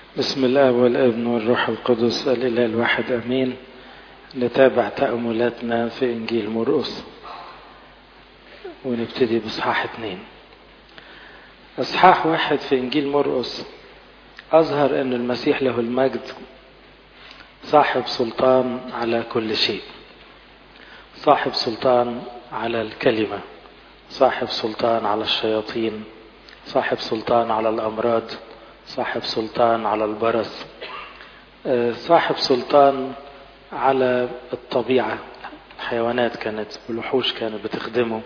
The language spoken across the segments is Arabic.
بسم الله والابن والروح القدس الإله الواحد أمين. نتابع تأملاتنا في إنجيل مرقس ونبتدي بإصحاح 2. إصحاح 1 في إنجيل مرقس أظهر أن المسيح له المجد صاحب سلطان على كل شيء، صاحب سلطان على الكلمة، صاحب سلطان على الشياطين، صاحب سلطان على الأمراض، صاحب سلطان على البرص، صاحب سلطان على الطبيعة، الحيوانات كانت والوحوش كانت بتخدمه.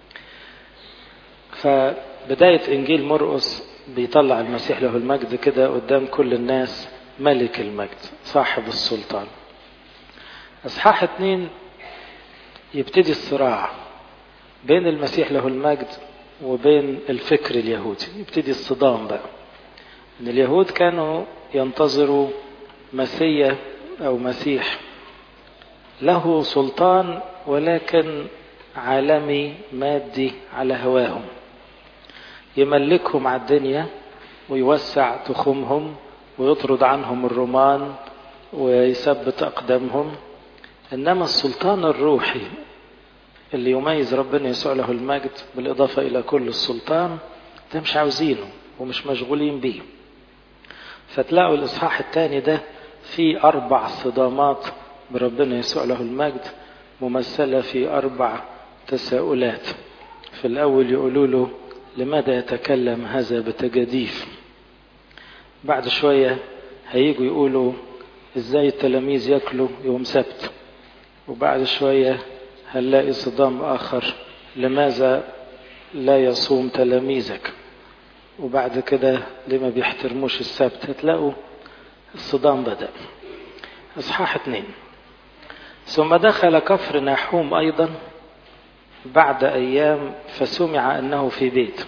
فبداية إنجيل مرقس بيطلع المسيح له المجد كده قدام كل الناس، ملك المجد صاحب السلطان. إصحاح 2 يبتدي الصراع بين المسيح له المجد وبين الفكر اليهودي، يبتدي الصدام بقى. إن اليهود كانوا ينتظروا مسيا أو مسيح له سلطان ولكن عالمي مادي على هواهم، يملكهم على الدنيا ويوسع تخومهم ويطرد عنهم الرومان ويثبت أقدامهم. إنما السلطان الروحي اللي يميز ربنا يسوع له المجد بالإضافة إلى كل السلطان ده مش عاوزينه ومش مشغولين بيه. فتلاقوا الإصحاح 2 ده فيه 4 صدامات بربنا يسوع له المجد، ممثلة في 4 تساؤلات. في الأول يقولوا له لماذا يتكلم هذا بتجديف؟ بعد شوية هيجوا يقولوا ازاي التلاميذ يأكلوا يوم سبت؟ وبعد شوية هنلاقي صدام آخر، لماذا لا يصوم تلاميذك؟ وبعد كده لما بيحترموش السبت؟ هتلاقوا الصدام بدأ. إصحاح 2. ثم دخل كفر ناحوم أيضا بعد أيام، فسمع أنه في بيت،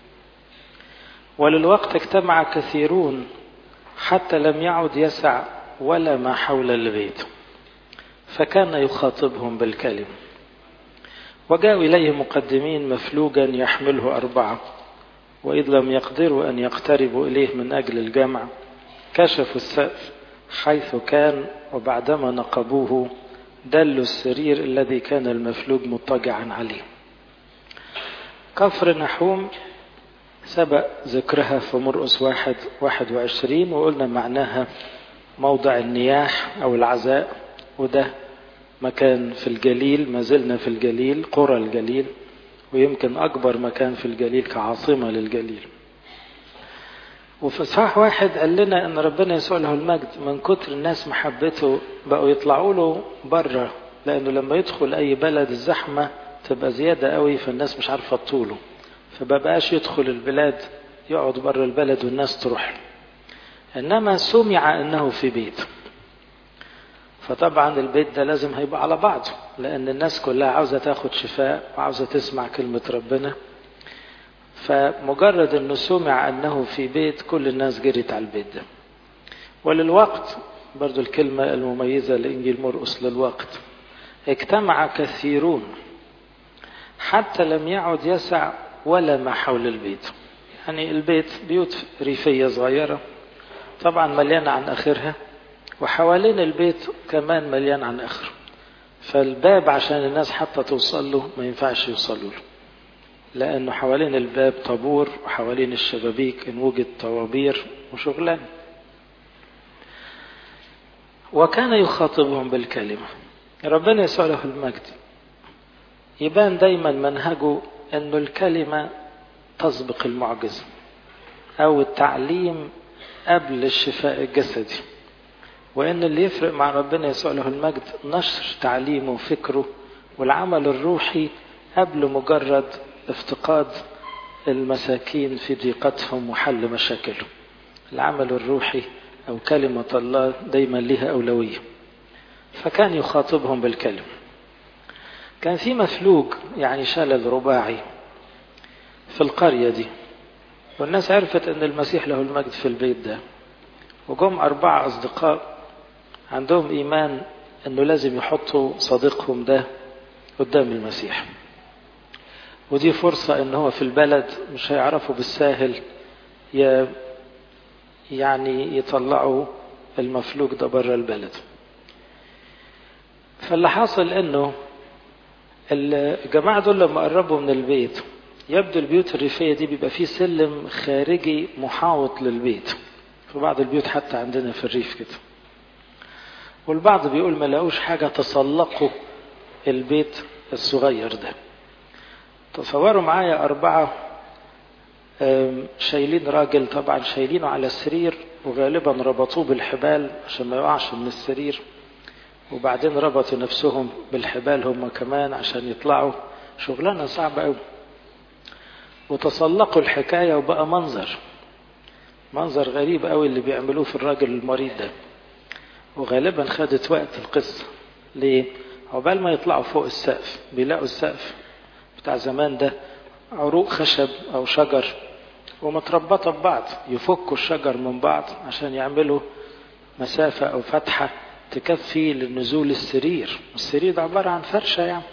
وللوقت اجتمع كثيرون حتى لم يعد يسع ولا ما حول البيت، فكان يخاطبهم بالكلمة. وجاءوا إليه مقدمين مفلوجا يحمله 4، وإذ لم يقدروا أن يقتربوا إليه من أجل الجمع كشفوا السقف حيث كان، وبعدما نقبوه دلوا السرير الذي كان المفلوج مضطجعا عليه. كفر نحوم سبق ذكرها في مرقس 1:21، وقلنا معناها موضع النياح أو العزاء، وده مكان في الجليل، ما زلنا في الجليل، قرى الجليل، ويمكن أكبر مكان في الجليل كعاصمة للجليل. وفي إصحاح 1 قال لنا أن ربنا يسوع له المجد من كتر الناس محبته بقوا يطلعوا له بره، لأنه لما يدخل أي بلد الزحمة تبقى زيادة قوي فالناس مش عارفة تطوله، فبقاش يدخل البلاد، يقعد بره البلد والناس تروح. إنما سمع أنه في بيت، فطبعا البيت ده لازم هيبقى على بعضه، لأن الناس كلها عاوزة تاخد شفاء وعاوزة تسمع كلمة ربنا. فمجرد أنه سمع أنه في بيت كل الناس جريت على البيت ده. وللوقت برضو الكلمة المميزة لإنجيل مرقس، للوقت اجتمع كثيرون حتى لم يعد يسع ولا ما حول البيت. يعني البيت بيوت ريفية صغيرة طبعا مليانة عن آخرها، وحوالين البيت كمان مليان عن آخره، فالباب عشان الناس حتى توصل له ما ينفعش يوصلوا له، لأنه حوالين الباب طابور، وحوالين الشبابيك إن وجد طوابير وشغلان. وكان يخاطبهم بالكلمة. ربنا يسوع له المجد يبان دايما منهجه أنه الكلمة تسبق المعجزة، أو التعليم قبل الشفاء الجسدي، وأن اللي يفرق مع ربنا يسوع له المجد نشر تعليمه وفكره والعمل الروحي قبل مجرد افتقاد المساكين في ضيقتهم وحل مشاكلهم. العمل الروحي أو كلمة الله دايما لها أولوية. فكان يخاطبهم بالكلمة. كان في مفلوج يعني شلل رباعي في القرية دي، والناس عرفت أن المسيح له المجد في البيت ده، وجم 4 أصدقاء عندهم إيمان أنه لازم يحطوا صديقهم ده قدام المسيح، ودي فرصة أنه هو في البلد مش هيعرفوا بالساهل يعني يطلعوا المفلوج ده بره البلد. فاللي حاصل انه الجماعة دول لما قربوا من البيت، يبدو البيوت الريفية دي بيبقى فيه سلم خارجي محاوط للبيت، في بعض البيوت حتى عندنا في الريف كده. والبعض بيقول ما لقوش حاجة تسلقوا البيت الصغير ده. تصوروا معايا 4 شايلين راجل، طبعا شايلينه على السرير وغالبا ربطوه بالحبال عشان ما يقعش من السرير، وبعدين ربطوا نفسهم بالحبال هم كمان عشان يطلعوا. شغلانة صعبة قوي. وتسلقوا الحكاية وبقى منظر غريب قوي اللي بيعملوه في الراجل المريض ده. وغالبا خدت وقت القصة. ليه؟ عقبال ما يطلعوا فوق السقف بيلاقوا السقف بتاع زمان ده عروق خشب او شجر ومتربطة ببعض، يفكوا الشجر من بعض عشان يعملوا مسافة او فتحة تكفي للنزول السرير. السرير ده عبارة عن فرشة يعني.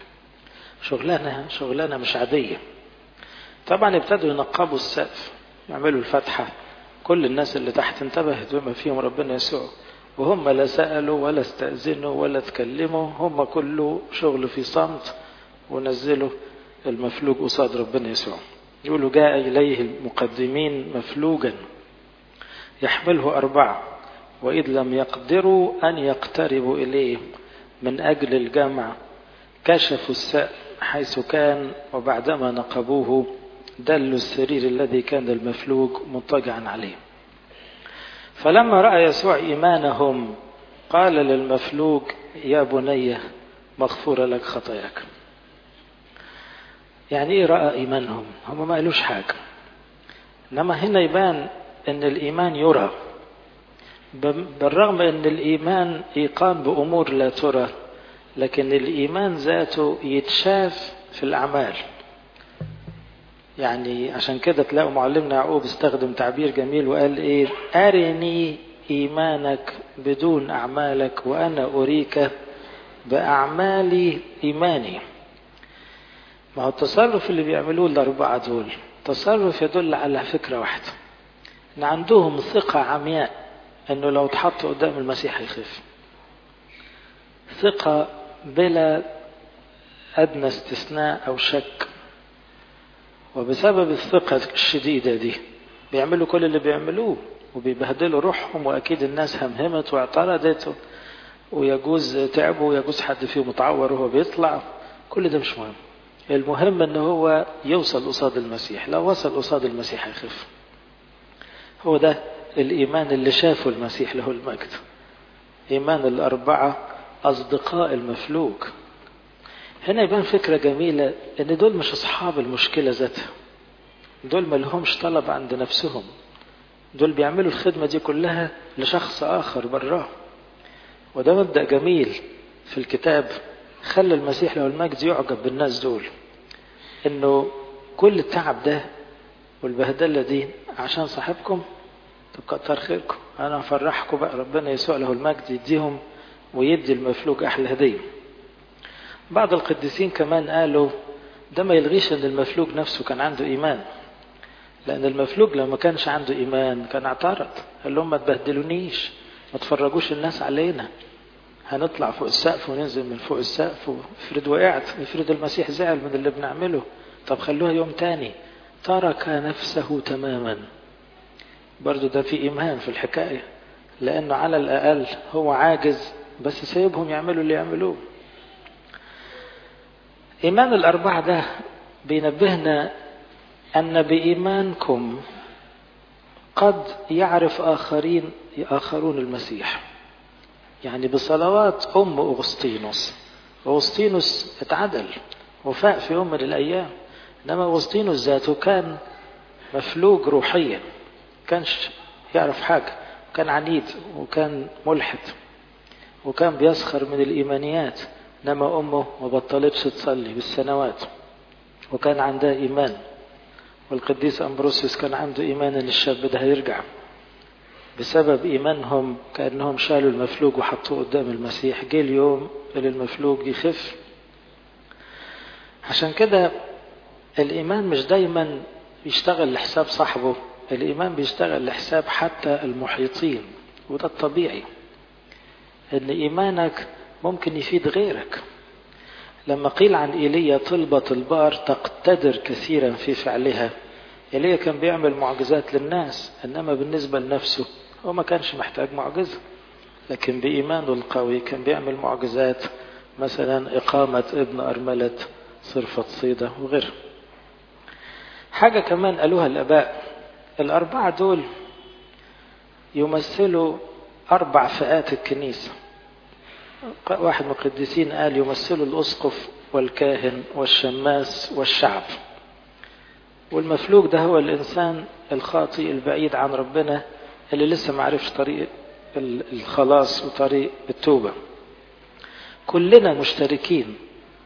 شغلانة مش عادية. طبعا ابتدوا ينقبوا السقف، يعملوا الفتحة. كل الناس اللي تحت انتبهت بما فيهم ربنا يسوع، وهم لا سألوا ولا استأذنوا ولا تكلموا، هم كله شغل في صمت، ونزلوا المفلوج قصاد ربنا يسوع. يقولوا جاء إليه المقدمين مفلوجا يحمله 4، وإذ لم يقدروا أن يقتربوا إليه من أجل الجمع كشفوا السقف حيث كان، وبعدما نقبوه دلوا السرير الذي كان المفلوج مضطجعا عليه. فلما رأى يسوع إيمانهم قال للمفلوج يا بني مغفورة لك خطاياك. يعني ايه رأى إيمانهم؟ هم ما قالوش حاجة، انما هنا يبان ان الإيمان يرى، بالرغم ان الإيمان يقام بأمور لا ترى، لكن الإيمان ذاته يتشاف في الأعمال. يعني عشان كده تلاقوا معلمنا يعقوب استخدم تعبير جميل وقال ايه؟ أرني إيمانك بدون أعمالك وأنا أريك بأعمالي إيماني. ما هو التصرف اللي بيعملوه ال4 دول تصرف يدل على فكرة واحدة، ان عندهم ثقة عمياء انه لو اتحطوا قدام المسيح يخف. ثقة بلا أدنى استثناء أو شك. وبسبب الثقة الشديدة دي بيعملوا كل اللي بيعملوه وبيبهدلوا روحهم، وأكيد الناس همهمت واعترضت، ويجوز تعبوا ويجوز حد فيهم متعور وهو بيطلع. كل ده مش مهم. المهم ان هو يوصل قصاد المسيح. لو وصل قصاد المسيح يخف. هو ده الإيمان اللي شافه المسيح له المجد. إيمان ال4 أصدقاء المفلوج. هنا يبان فكرة جميلة ان دول مش أصحاب المشكلة ذاتها، دول ما لهمش طلب عند نفسهم، دول بيعملوا الخدمة دي كلها لشخص آخر براه. وده مبدأ جميل في الكتاب خلى المسيح له المجد يعجب بالناس دول، انه كل التعب ده والبهدلة دي عشان صاحبكم. طب كتر خيركم، انا افرحكم بقى. ربنا يسوع له المجد يديهم ويدي المفلوج احلى هدية. بعض القديسين كمان قالوا ده ما يلغيش ان المفلوج نفسه كان عنده ايمان، لان المفلوج لو ما كانش عنده ايمان كان اعترض، قال لهم ما تبهدلونيش، ما تفرجوش الناس علينا، هنطلع فوق السقف وننزل من فوق السقف، وافرض وقعت، افرض المسيح زعل من اللي بنعمله، طب خلوها يوم تاني. ترك نفسه تماما. برضو ده في إيمان في الحكاية، لأنه على الأقل هو عاجز بس سيبهم يعملوا اللي يعملوه. إيمان ال4 ده بينبهنا أن بإيمانكم قد يعرف آخرون المسيح. يعني بصلوات أغسطينوس اتعدل وفاق في يوم من الأيام، إنما أغسطينوس ذاته كان مفلوج روحيا، كانش يعرف حاجة، كان عنيد وكان ملحد وكان بيسخر من الإيمانيات، إنما أمه ما بطلتش تصلي بالسنوات وكان عندها إيمان. والقديس أمبروسيوس كان عنده إيمان إن الشاب ده هيرجع. بسبب إيمانهم كأنهم شالوا المفلوج وحطوه قدام المسيح، جه اليوم اللي المفلوج يخف. عشان كده الإيمان مش دايما يشتغل لحساب صاحبه الإيمان بيشتغل لحساب حتى المحيطين، وده الطبيعي، إن إيمانك ممكن يفيد غيرك. لما قيل عن إيليا طلبة البار تقتدر كثيرا في فعلها، إيليا كان بيعمل معجزات للناس، إنما بالنسبة لنفسه هو ما كانش محتاج معجزة، لكن بإيمانه القوي كان بيعمل معجزات، مثلا إقامة ابن أرملة صرفة صيدة وغيره. حاجة كمان قالوها الآباء، الأربعة دول يمثلوا 4 فئات الكنيسة. واحد من القديسين قال يمثلوا الأسقف والكاهن والشماس والشعب. والمفلوج ده هو الإنسان الخاطئ البعيد عن ربنا، اللي لسه معرفش طريق الخلاص وطريق التوبة. كلنا مشتركين،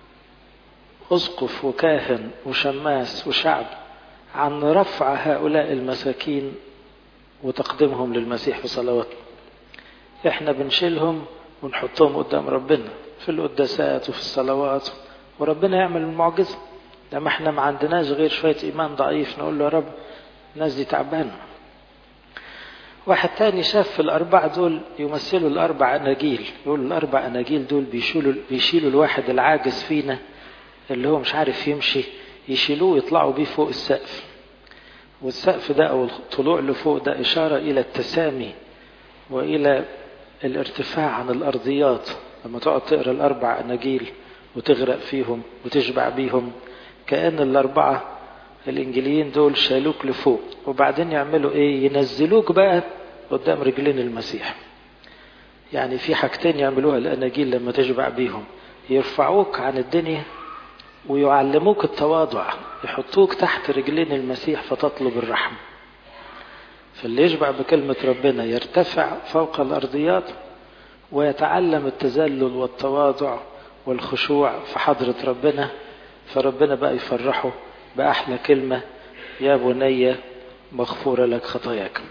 أسقف وكاهن وشماس وشعب، عن رفع هؤلاء المساكين وتقديمهم للمسيح في صلوات. احنا بنشيلهم ونحطهم قدام ربنا في القداسات وفي الصلوات، وربنا يعمل المعجزة. لما احنا ما عندناش غير شوية إيمان ضعيف نقول له يا رب الناس دي تعبانة. واحد تاني شاف في الأربعة دول يمثلوا ال4 أناجيل، يقول ال4 أناجيل دول بيشيلوا الواحد العاجز فينا اللي هو مش عارف يمشي، يشيلوه يطلعوا بيه فوق السقف. والسقف ده أو الطلوع لفوق ده إشارة إلى التسامي وإلى الارتفاع عن الأرضيات. لما تقعد تقرأ ال4 أناجيل وتغرق فيهم وتشبع بيهم، كأن ال4 الإنجيليين دول شالوك لفوق، وبعدين يعملوا إيه؟ ينزلوك بقى قدام رجلين المسيح. يعني في حاجتين يعملوها الأناجيل لما تشبع بيهم، يرفعوك عن الدنيا ويعلموك التواضع، يحطوك تحت رجلين المسيح فتطلب الرحمة. فاللي يشبع بكلمة ربنا يرتفع فوق الأرضيات ويتعلم التذلل والتواضع والخشوع في حضرة ربنا، فربنا بقى يفرحه بأحلى كلمة: يا بني مغفورة لك خطاياك.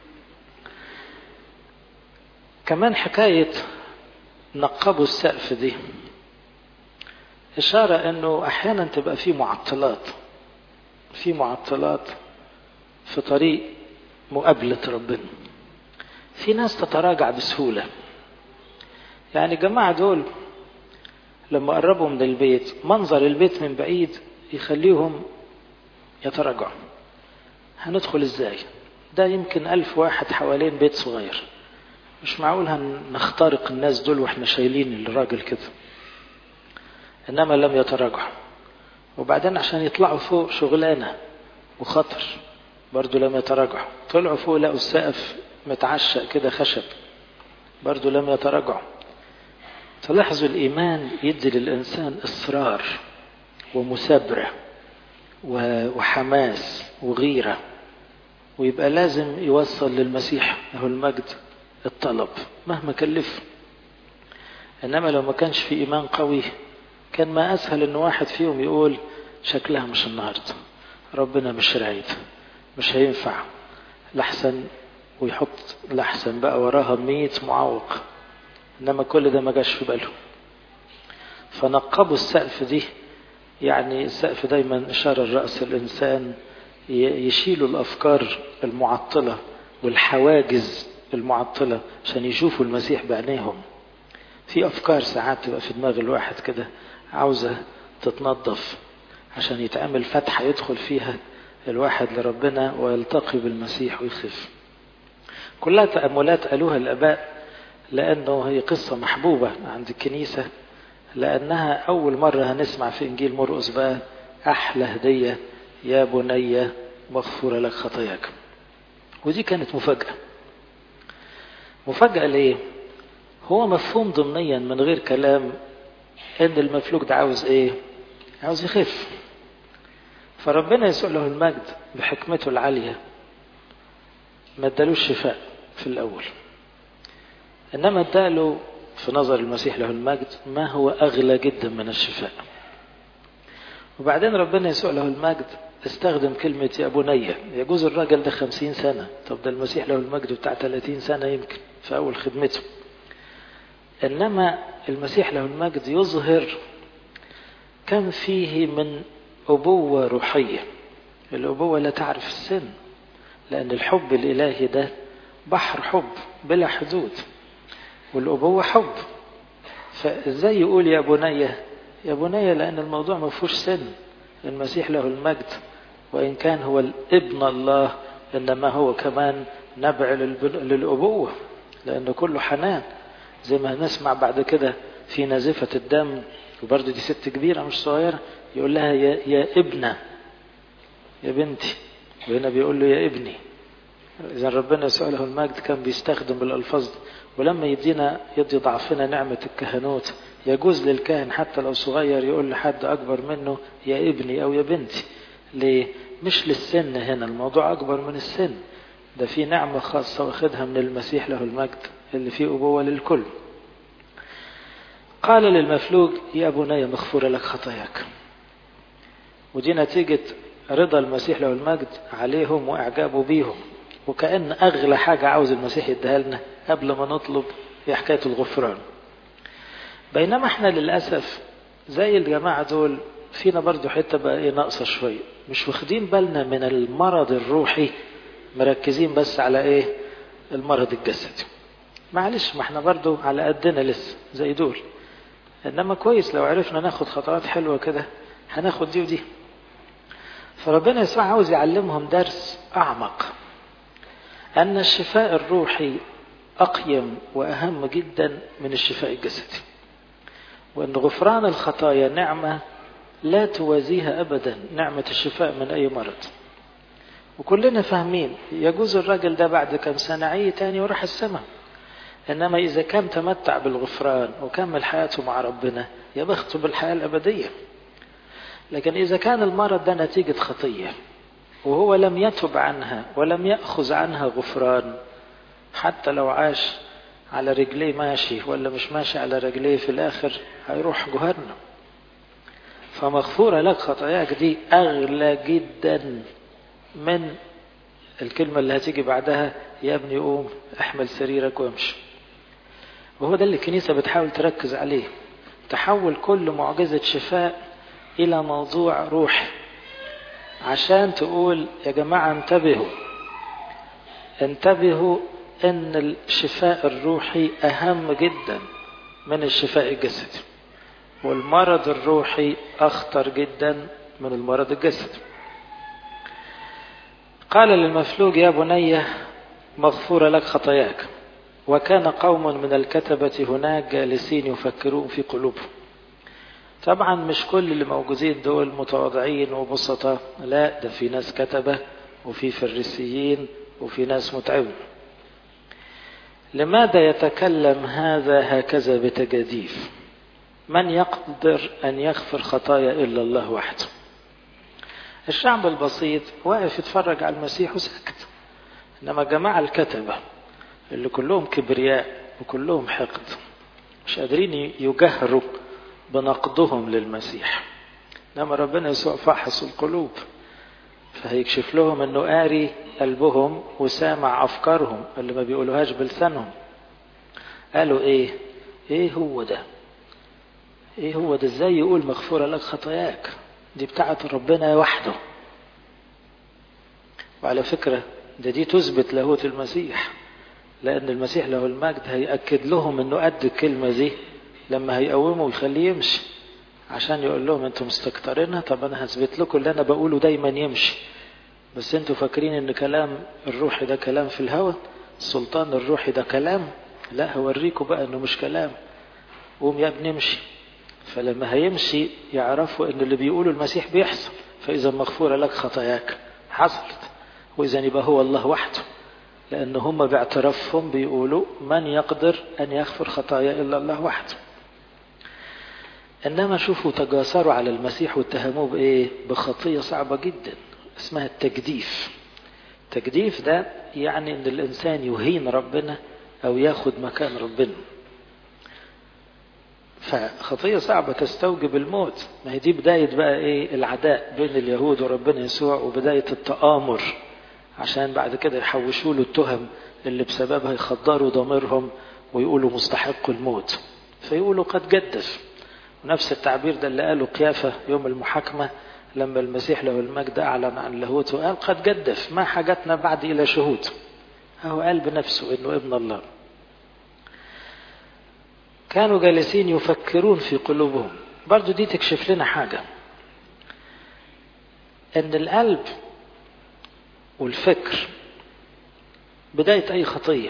كمان حكاية نقبوا السقف دي إشارة أنه أحيانا تبقى في معطلات في طريق مقابلة ربنا. في ناس تتراجع بسهولة، يعني جماعة دول لما قربوا من البيت منظر البيت من بعيد يخليهم يتراجعوا. هندخل ازاي؟ ده يمكن 1000 واحد حوالين بيت صغير، مش معقول هنخترق الناس دول واحنا شايلين الراجل كده. انما لم يتراجعوا. وبعدين عشان يطلعوا فوق شغلانة وخطر، برضو لم يتراجعوا. طلعوا فوق لقوا السقف متعشق كده خشب، برضو لم يتراجعوا. تلاحظوا الإيمان يدي للإنسان إصرار ومثابرة وحماس وغيرة، ويبقى لازم يوصل للمسيح له المجد الطلب مهما كلف. إنما لو ما كانش في إيمان قوي كان ما أسهل إن واحد فيهم يقول شكلها مش النهاردة، ربنا مش رايد، مش هينفع لحسن، ويحط لحسن بقى وراها 100 معوق. إنما كل ده ما جاش في باله. فنقبوا السقف دي، يعني السقف دايما إشارة الرأس الإنسان، يشيلوا الأفكار المعطلة والحواجز المعطلة عشان يشوفوا المسيح بعينيهم. في أفكار ساعات تبقى في دماغ الواحد كده عاوزة تتنظف عشان يتعمل فتحة يدخل فيها الواحد لربنا ويلتقي بالمسيح ويخف. كلها تأملات قالوها الآباء، لأنه هي قصة محبوبة عند الكنيسة، لأنها أول مرة هنسمع في إنجيل مرقس بقى أحلى هدية: يا بني مغفورة لك خطاياك. ودي كانت مفاجأة ليه؟ هو مفهوم ضمنيا من غير كلام إن المفلوج ده عاوز إيه؟ عاوز يخف. فربنا يسوع له المجد بحكمته العالية ما ادالوش شفاء في الأول، إنما اداله في نظر المسيح له المجد ما هو أغلى جدا من الشفاء. وبعدين ربنا يسوع له المجد استخدم كلمة يا بني. يجوز الراجل ده 50 سنة، طب ده المسيح له المجد بتاع 30 سنة يمكن في أول خدمته. إنما المسيح له المجد يظهر كم فيه من أبوة روحية. الأبوة لا تعرف السن، لأن الحب الإلهي ده بحر حب بلا حدود، والأبوة حب. فإزاي يقول يا بني؟ يا بني لأن الموضوع ما فيهوش سن. المسيح له المجد وإن كان هو الابن الله، إنما هو كمان نبع للأبوة، لأنه كله حنان. زي ما هنسمع بعد كده في نازفة الدم، وبرضه دي ست كبيرة مش صغيرة، يقول لها يا ابنة، يا بنتي، وهنا بيقول له يا ابني. إذا ربنا يسوع له المجد كان بيستخدم الألفاظ دي. ولما يدي ضعفنا نعمة الكهنوت، يجوز للكاهن حتى لو صغير يقول لحد أكبر منه يا ابني أو يا بنتي. ليه؟ مش للسن، هنا الموضوع أكبر من السن، ده في نعمة خاصة واخدها من المسيح له المجد اللي فيه أبوة للكل. قال للمفلوج يا بني مغفورة لك خطاياك. ودي نتيجة رضا المسيح له المجد عليهم وإعجابه بيهم. وكأن أغلى حاجة عاوز المسيح يديها لنا قبل ما نطلب هي حكاية الغفران. بينما احنا للأسف زي الجماعة دول فينا برضو حتة بقى ناقصة شوية، مش واخدين بالنا من المرض الروحي، مركزين بس على المرض الجسدي. معلش، ما احنا برضو على قدنا لسه زي دول. انما كويس لو عرفنا ناخد خطوات حلوة كده، هناخد دي ودي. فربنا يسوع عاوز يعلمهم درس أعمق، أن الشفاء الروحي أقيم وأهم جدا من الشفاء الجسدي، وأن غفران الخطايا نعمة لا توازيها أبدا نعمة الشفاء من أي مرض. وكلنا فاهمين يجوز الراجل ده بعد كم سنة عي تاني وراح السماء، إنما إذا كان تمتع بالغفران وكمل حياته مع ربنا يبخته بالحياة الأبدية. لكن إذا كان المرض ده نتيجة خطية وهو لم يتب عنها ولم يأخذ عنها غفران، حتى لو عاش على رجليه ماشي ولا مش ماشي على رجليه، في الآخر هيروح جهنم. فمغفورة لك خطاياك دي أغلى جدا من الكلمة اللي هتيجي بعدها يا ابني قوم احمل سريرك وامشي. وهو ده اللي الكنيسة بتحاول تركز عليه، تحول كل معجزة شفاء إلى موضوع روحي، عشان تقول يا جماعة انتبهوا ان الشفاء الروحي اهم جدا من الشفاء الجسدي، والمرض الروحي اخطر جدا من المرض الجسدي. قال للمفلوج يا بني مغفور لك خطاياك. وكان قوم من الكتبة هناك جالسين يفكرون في قلوبهم. طبعا مش كل اللي موجودين دول متواضعين وبسطاء، لا، ده في ناس كتبة وفي فريسيين وفي ناس متعبين. لماذا يتكلم هذا هكذا بتجاديف؟ من يقدر أن يغفر خطايا إلا الله وحده. الشعب البسيط واقف يتفرج على المسيح وساكت، إنما جماعة الكتبة اللي كلهم كبرياء وكلهم حقد مش قادرين يجهروا بنقدهم للمسيح. إنما ربنا يسوع فحص القلوب، فهيكشف لهم أنه قاري قلبهم وسامع أفكارهم اللي ما بيقولوهاش بلسانهم. قالوا إيه هو ده إزاي يقول مغفورة لك خطاياك؟ دي بتاعة ربنا وحده. وعلى فكرة دي تثبت لاهوت المسيح، لأن المسيح له المجد هيأكد لهم أنه قد الكلمة دي لما هيقومه ويخليه يمشي، عشان يقول لهم أنتم مستكترينها. طب أنا هثبت لكم اللي أنا بقوله دايما يمشي، بس أنتم فاكرين أن كلام الروح ده كلام في الهوى، السلطان الروحي ده كلام. لا، هوريكم بقى أنه مش كلام. قوم يا ابني امشي. فلما هيمشي يعرفوا أن اللي بيقوله المسيح بيحصل. فإذا مغفورة لك خطاياك حصلت، وإذا يبقى هو الله وحده، لأن هم باعترافهم بيقولوا من يقدر أن يغفر خطايا إلا الله وحده. إنما شوفوا تجاسروا على المسيح واتهموه بخطية صعبة جدا اسمها التجديف. التجديف ده يعني أن الإنسان يهين ربنا أو ياخد مكان ربنا، فخطية صعبة تستوجب الموت. ما هي دي بداية بقى العداء بين اليهود وربنا يسوع، وبداية التآمر، عشان بعد كده يحوشوا له التهم اللي بسببها يخدروا ضميرهم ويقولوا مستحق الموت، فيقولوا قد جدف. ونفس التعبير ده اللي قاله قيافة يوم المحاكمة، لما المسيح له المجد أعلن عن لاهوته قال قد جدف ما حاجتنا بعد إلى شهود. هو قال بنفسه إنه ابن الله. كانوا جالسين يفكرون في قلوبهم. برضو دي تكشف لنا حاجة، إن القلب والفكر بداية أي خطية،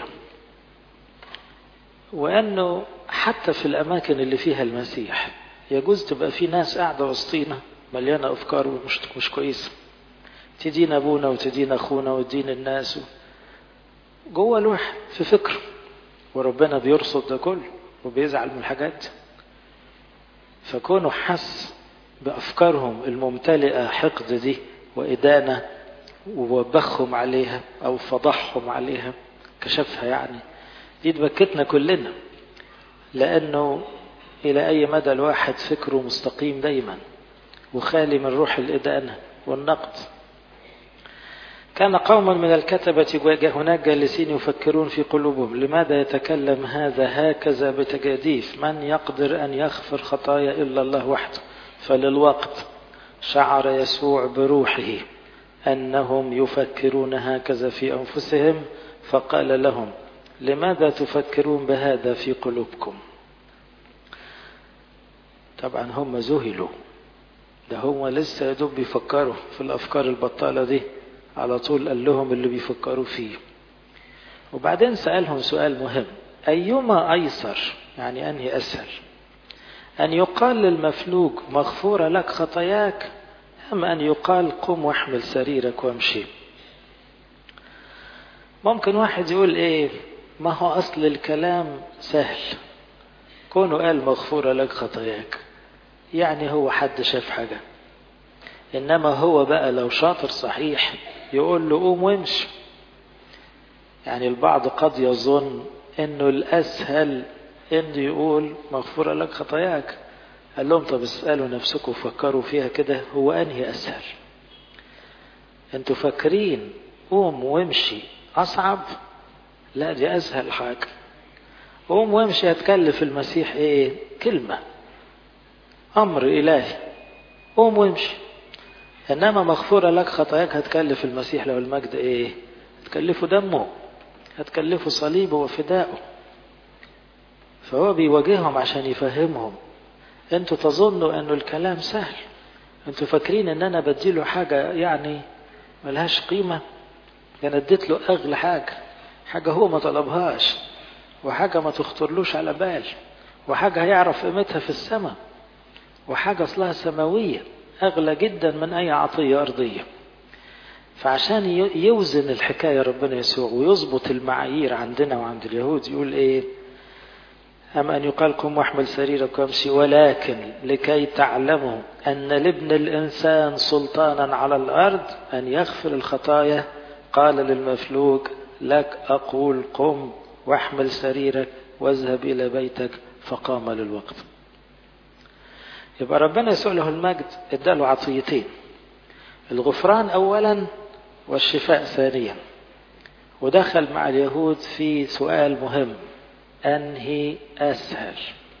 وأنه حتى في الأماكن اللي فيها المسيح يجوز تبقى في ناس قاعدة وسطينا مليانة أفكار مش كويسة، تدين أبونا وتدين أخونا وتدين الناس جوه الواحد في فكره، وربنا بيرصد ده كله وبيزعل من الحاجات. فكونوا حس بأفكارهم الممتلئة حقد دي وإدانة ووبخهم عليها أو فضحهم عليها، كشفها يعني، دي تبكتنا كلنا، لأنه إلى أي مدى الواحد فكره مستقيم دايما وخالي من روح الإدانة والنقد. كان قوما من الكتبة هناك جالسين يفكرون في قلوبهم لماذا يتكلم هذا هكذا بتجاديف، من يقدر أن يغفر خطايا إلا الله وحده. فللوقت شعر يسوع بروحه أنهم يفكرون هكذا في أنفسهم، فقال لهم لماذا تفكرون بهذا في قلوبكم. طبعا هم ذهلوا، ده هم لسه يدوب بيفكروا في الأفكار البطالة دي، على طول قال لهم اللي بيفكروا فيه. وبعدين سألهم سؤال مهم، أيما أيسر، يعني أنهي أسهل، أن يقال للمفلوج مغفورة لك خطاياك، أم أن يقال قم واحمل سريرك وامشي. ممكن واحد يقول إيه، ما هو أصل الكلام سهل، كونه قال مغفورة لك خطاياك يعني هو حد شاف حاجة، إنما هو بقى لو شاطر صحيح يقول له قوم وامشي. يعني البعض قد يظن إنه الأسهل إنه يقول مغفورة لك خطاياك. قال لهم طب اسألوا نفسكم وفكروا فيها كده، هو أنهي أسهل؟ انتوا فاكرين قوم وامشي أصعب؟ لا، دي أسهل حاجة. قوم وامشي هتكلف المسيح إيه؟ كلمة، أمر إلهي، قوم وامشي. إنما مغفورة لك خطاياك هتكلف المسيح له المجد إيه؟ هتكلفه دمه، هتكلفه صليبه وفدائه. فهو بيواجههم عشان يفهمهم، انتوا تظنوا انه الكلام سهل، انتوا فاكرين ان انا بديله حاجة يعني ملهاش قيمة. انا اديت له اغلى حاجة هو ما طلبهاش، وحاجة ما تخطرلوش على بال، وحاجة هيعرف قيمتها في السماء، وحاجة اصلها سماوية اغلى جدا من اي عطية ارضية. فعشان يوزن الحكاية ربنا يسوع ويظبط المعايير عندنا وعند اليهود يقول ايه، أما أن يقال قم واحمل سريرك وامشي، ولكن لكي تعلموا أن لابن الإنسان سلطانا على الأرض أن يغفر الخطايا، قال للمفلوج لك أقول قم واحمل سريرك واذهب إلى بيتك، فقام للوقت. يبقى ربنا يسوع له المجد اداله عطيتين، الغفران أولا والشفاء ثانيا. ودخل مع اليهود في سؤال مهم، أنهي أسهل،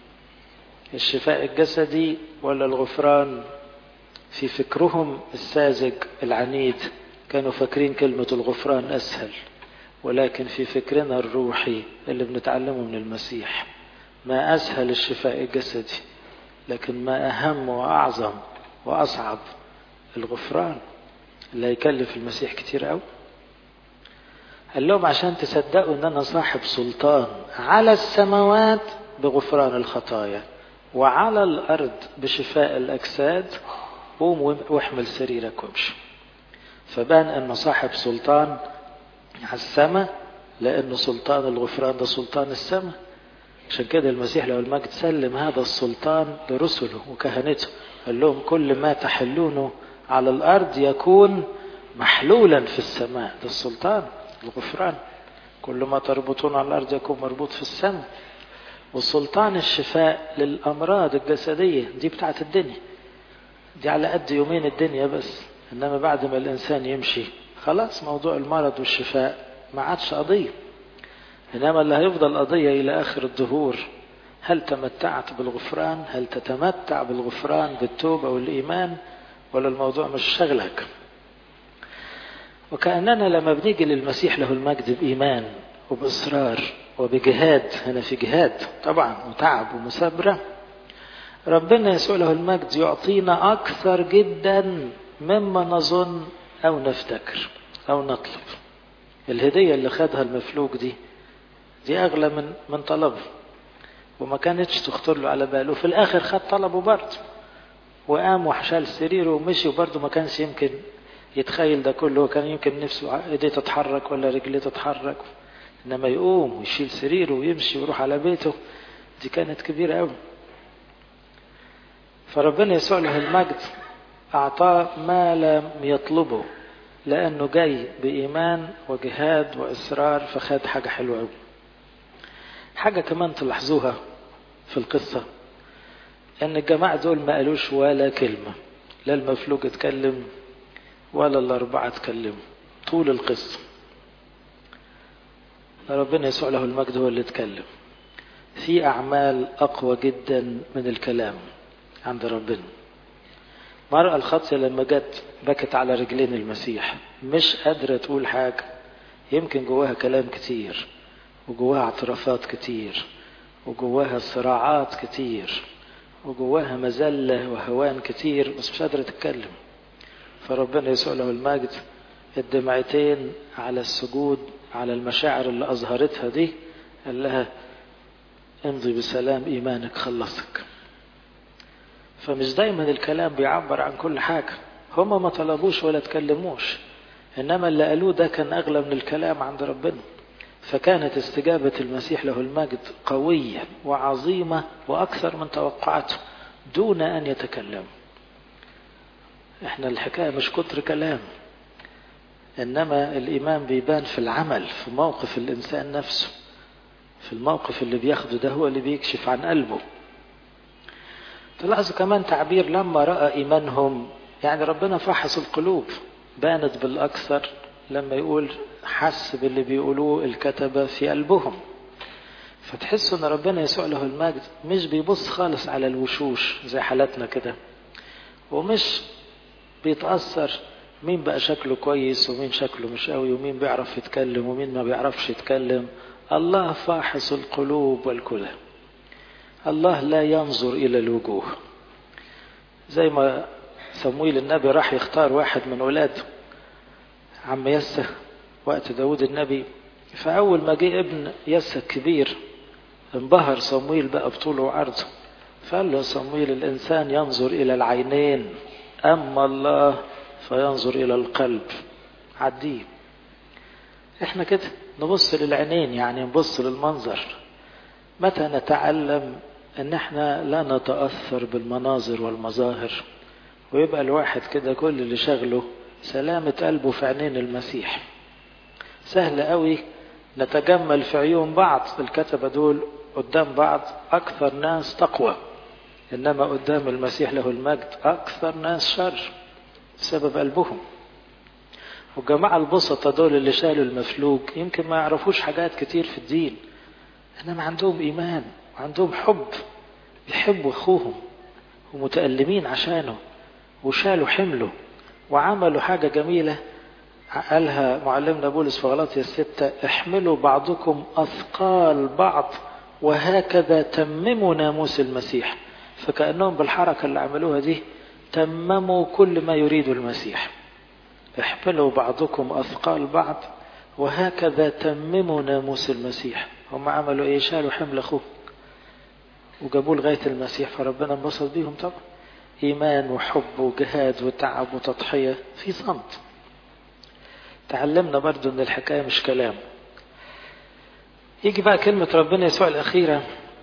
الشفاء الجسدي ولا الغفران؟ في فكرهم الساذج العنيد كانوا فاكرين كلمة الغفران أسهل، ولكن في فكرنا الروحي اللي بنتعلمه من المسيح ما أسهل الشفاء الجسدي، لكن ما أهم وأعظم وأصعب الغفران اللي هيكلف المسيح كتير قوي. قال لهم عشان تصدقوا ان انا صاحب سلطان على السماوات بغفران الخطايا وعلى الارض بشفاء الاجساد، قوم واحمل سريرك وامشي. فبان انه صاحب سلطان على السماء، لانه سلطان الغفران ده سلطان السماء. عشان كده المسيح له المجد سلم هذا السلطان لرسله وكهنته، قال لهم كل ما تحلونه على الارض يكون محلولا في السماء. ده السلطان الغفران، كل ما تربطون على الأرض يكون مربوط في السماء. وسلطان الشفاء للأمراض الجسدية دي بتاعت الدنيا، دي على قد يومين الدنيا بس، إنما بعد ما الإنسان يمشي خلاص موضوع المرض والشفاء ما عادش قضية. إنما اللي هيفضل قضية إلى آخر الدهور، هل تمتعت بالغفران؟ هل تتمتع بالغفران بالتوبة والإيمان، ولا الموضوع مش شغلك. وكأننا لما بنيجي للمسيح له المجد بإيمان وبإصرار وبجهاد، هنا في جهاد طبعا وتعب ومثابرة، ربنا يسوع له المجد يعطينا أكثر جدا مما نظن أو نفتكر أو نطلب. الهدية اللي خدها المفلوج دي أغلى من طلبه، وما كانتش تخطر له على باله. في الآخر خد طلبه برضه، وقام وحشال سريره ومشي، وبرضه ما كانش يمكن يتخيل ده كله. كان يمكن نفسه ايديه تتحرك ولا رجليه تتحرك، انما يقوم ويشيل سريره ويمشي ويروح على بيته، دي كانت كبيرة قوي. فربنا يسوع له المجد أعطاه ما لم يطلبه، لأنه جاي بإيمان وجهاد وإصرار، فخد حاجة حلوة قوي. حاجة كمان تلاحظوها في القصة، أن الجماعة دول ما قالوش ولا كلمة، لا المفلوج اتكلم ولا الأربعة اتكلموا طول القصة. ربنا يسوع له المجد هو اللي اتكلم. في أعمال أقوى جدا من الكلام عند ربنا. المرأة الخاطئة لما جت بكت على رجلين المسيح، مش قادرة تقول حاجة، يمكن جواها كلام كتير وجواها اعترافات كتير وجواها صراعات كتير وجواها مذلة وهوان كتير، بس مش قادرة تتكلم. فربنا يسوع له المجد الدمعتين على السجود على المشاعر اللي أظهرتها دي، قال لها امضي بسلام إيمانك خلصك. فمش دايما الكلام بيعبر عن كل حاجة. هما ما طلبوش ولا تكلموش، إنما اللي قالوه ده كان أغلى من الكلام عند ربنا. فكانت استجابة المسيح له المجد قوية وعظيمة وأكثر من توقعاته دون أن يتكلم. احنا الحكاية مش كتر كلام، إنما الإيمان بيبان في العمل، في موقف الإنسان نفسه، في الموقف اللي بياخده ده هو اللي بيكشف عن قلبه. تلاحظوا كمان تعبير لما رأى إيمانهم، يعني ربنا فحص القلوب، بانت بالأكثر لما يقول حس باللي بيقولوه الكتبة في قلبهم. فتحسوا ان ربنا يسوع له المجد مش بيبص خالص على الوشوش زي حالتنا كده، ومش بيتأثر مين بقى شكله كويس ومين شكله مش قوي ومين بيعرف يتكلم ومين ما بيعرفش يتكلم. الله فاحص القلوب والكلى. الله لا ينظر إلى الوجوه. زي ما صمويل النبي راح يختار واحد من ولاده عم يسى وقت داود النبي، فأول ما جه ابن يسى الكبير انبهر صمويل بقى بطوله وعرضه، فقال له صمويل الإنسان ينظر إلى العينين، أما الله فينظر إلى القلب. عديه. احنا كده نبص للعينين، يعني نبص للمنظر. متى نتعلم ان احنا لا نتأثر بالمناظر والمظاهر، ويبقى الواحد كده كل اللي شغله سلامة قلبه في عينين المسيح. سهل قوي نتجمل في عيون بعض. الكتبة دول قدام بعض أكثر ناس تقوى، إنما قدام المسيح له المجد أكثر ناس شر بسبب قلبهم. والجماعة البسطة دول اللي شالوا المفلوج يمكن ما يعرفوش حاجات كتير في الدين، إنما عندهم إيمان وعندهم حب، بيحبوا أخوهم ومتألمين عشانه، وشالوا حمله وعملوا حاجة جميلة قالها معلمنا بولس في غلاطية 6: احملوا بعضكم أثقال بعض وهكذا تمموا ناموس المسيح. فكأنهم بالحركة اللي عملوها دي تمموا كل ما يريد المسيح. احملوا بعضكم أثقال بعض وهكذا تمموا ناموس المسيح. هم عملوا ايه؟ شالوا حمل اخوه وجابوه لغاية المسيح، فربنا انبسط بيهم طبعا. إيمان وحب وجهاد وتعب وتضحية في صمت. تعلمنا برضو ان الحكاية مش كلام. يجي بقى كلمة ربنا يسوع الأخيرة: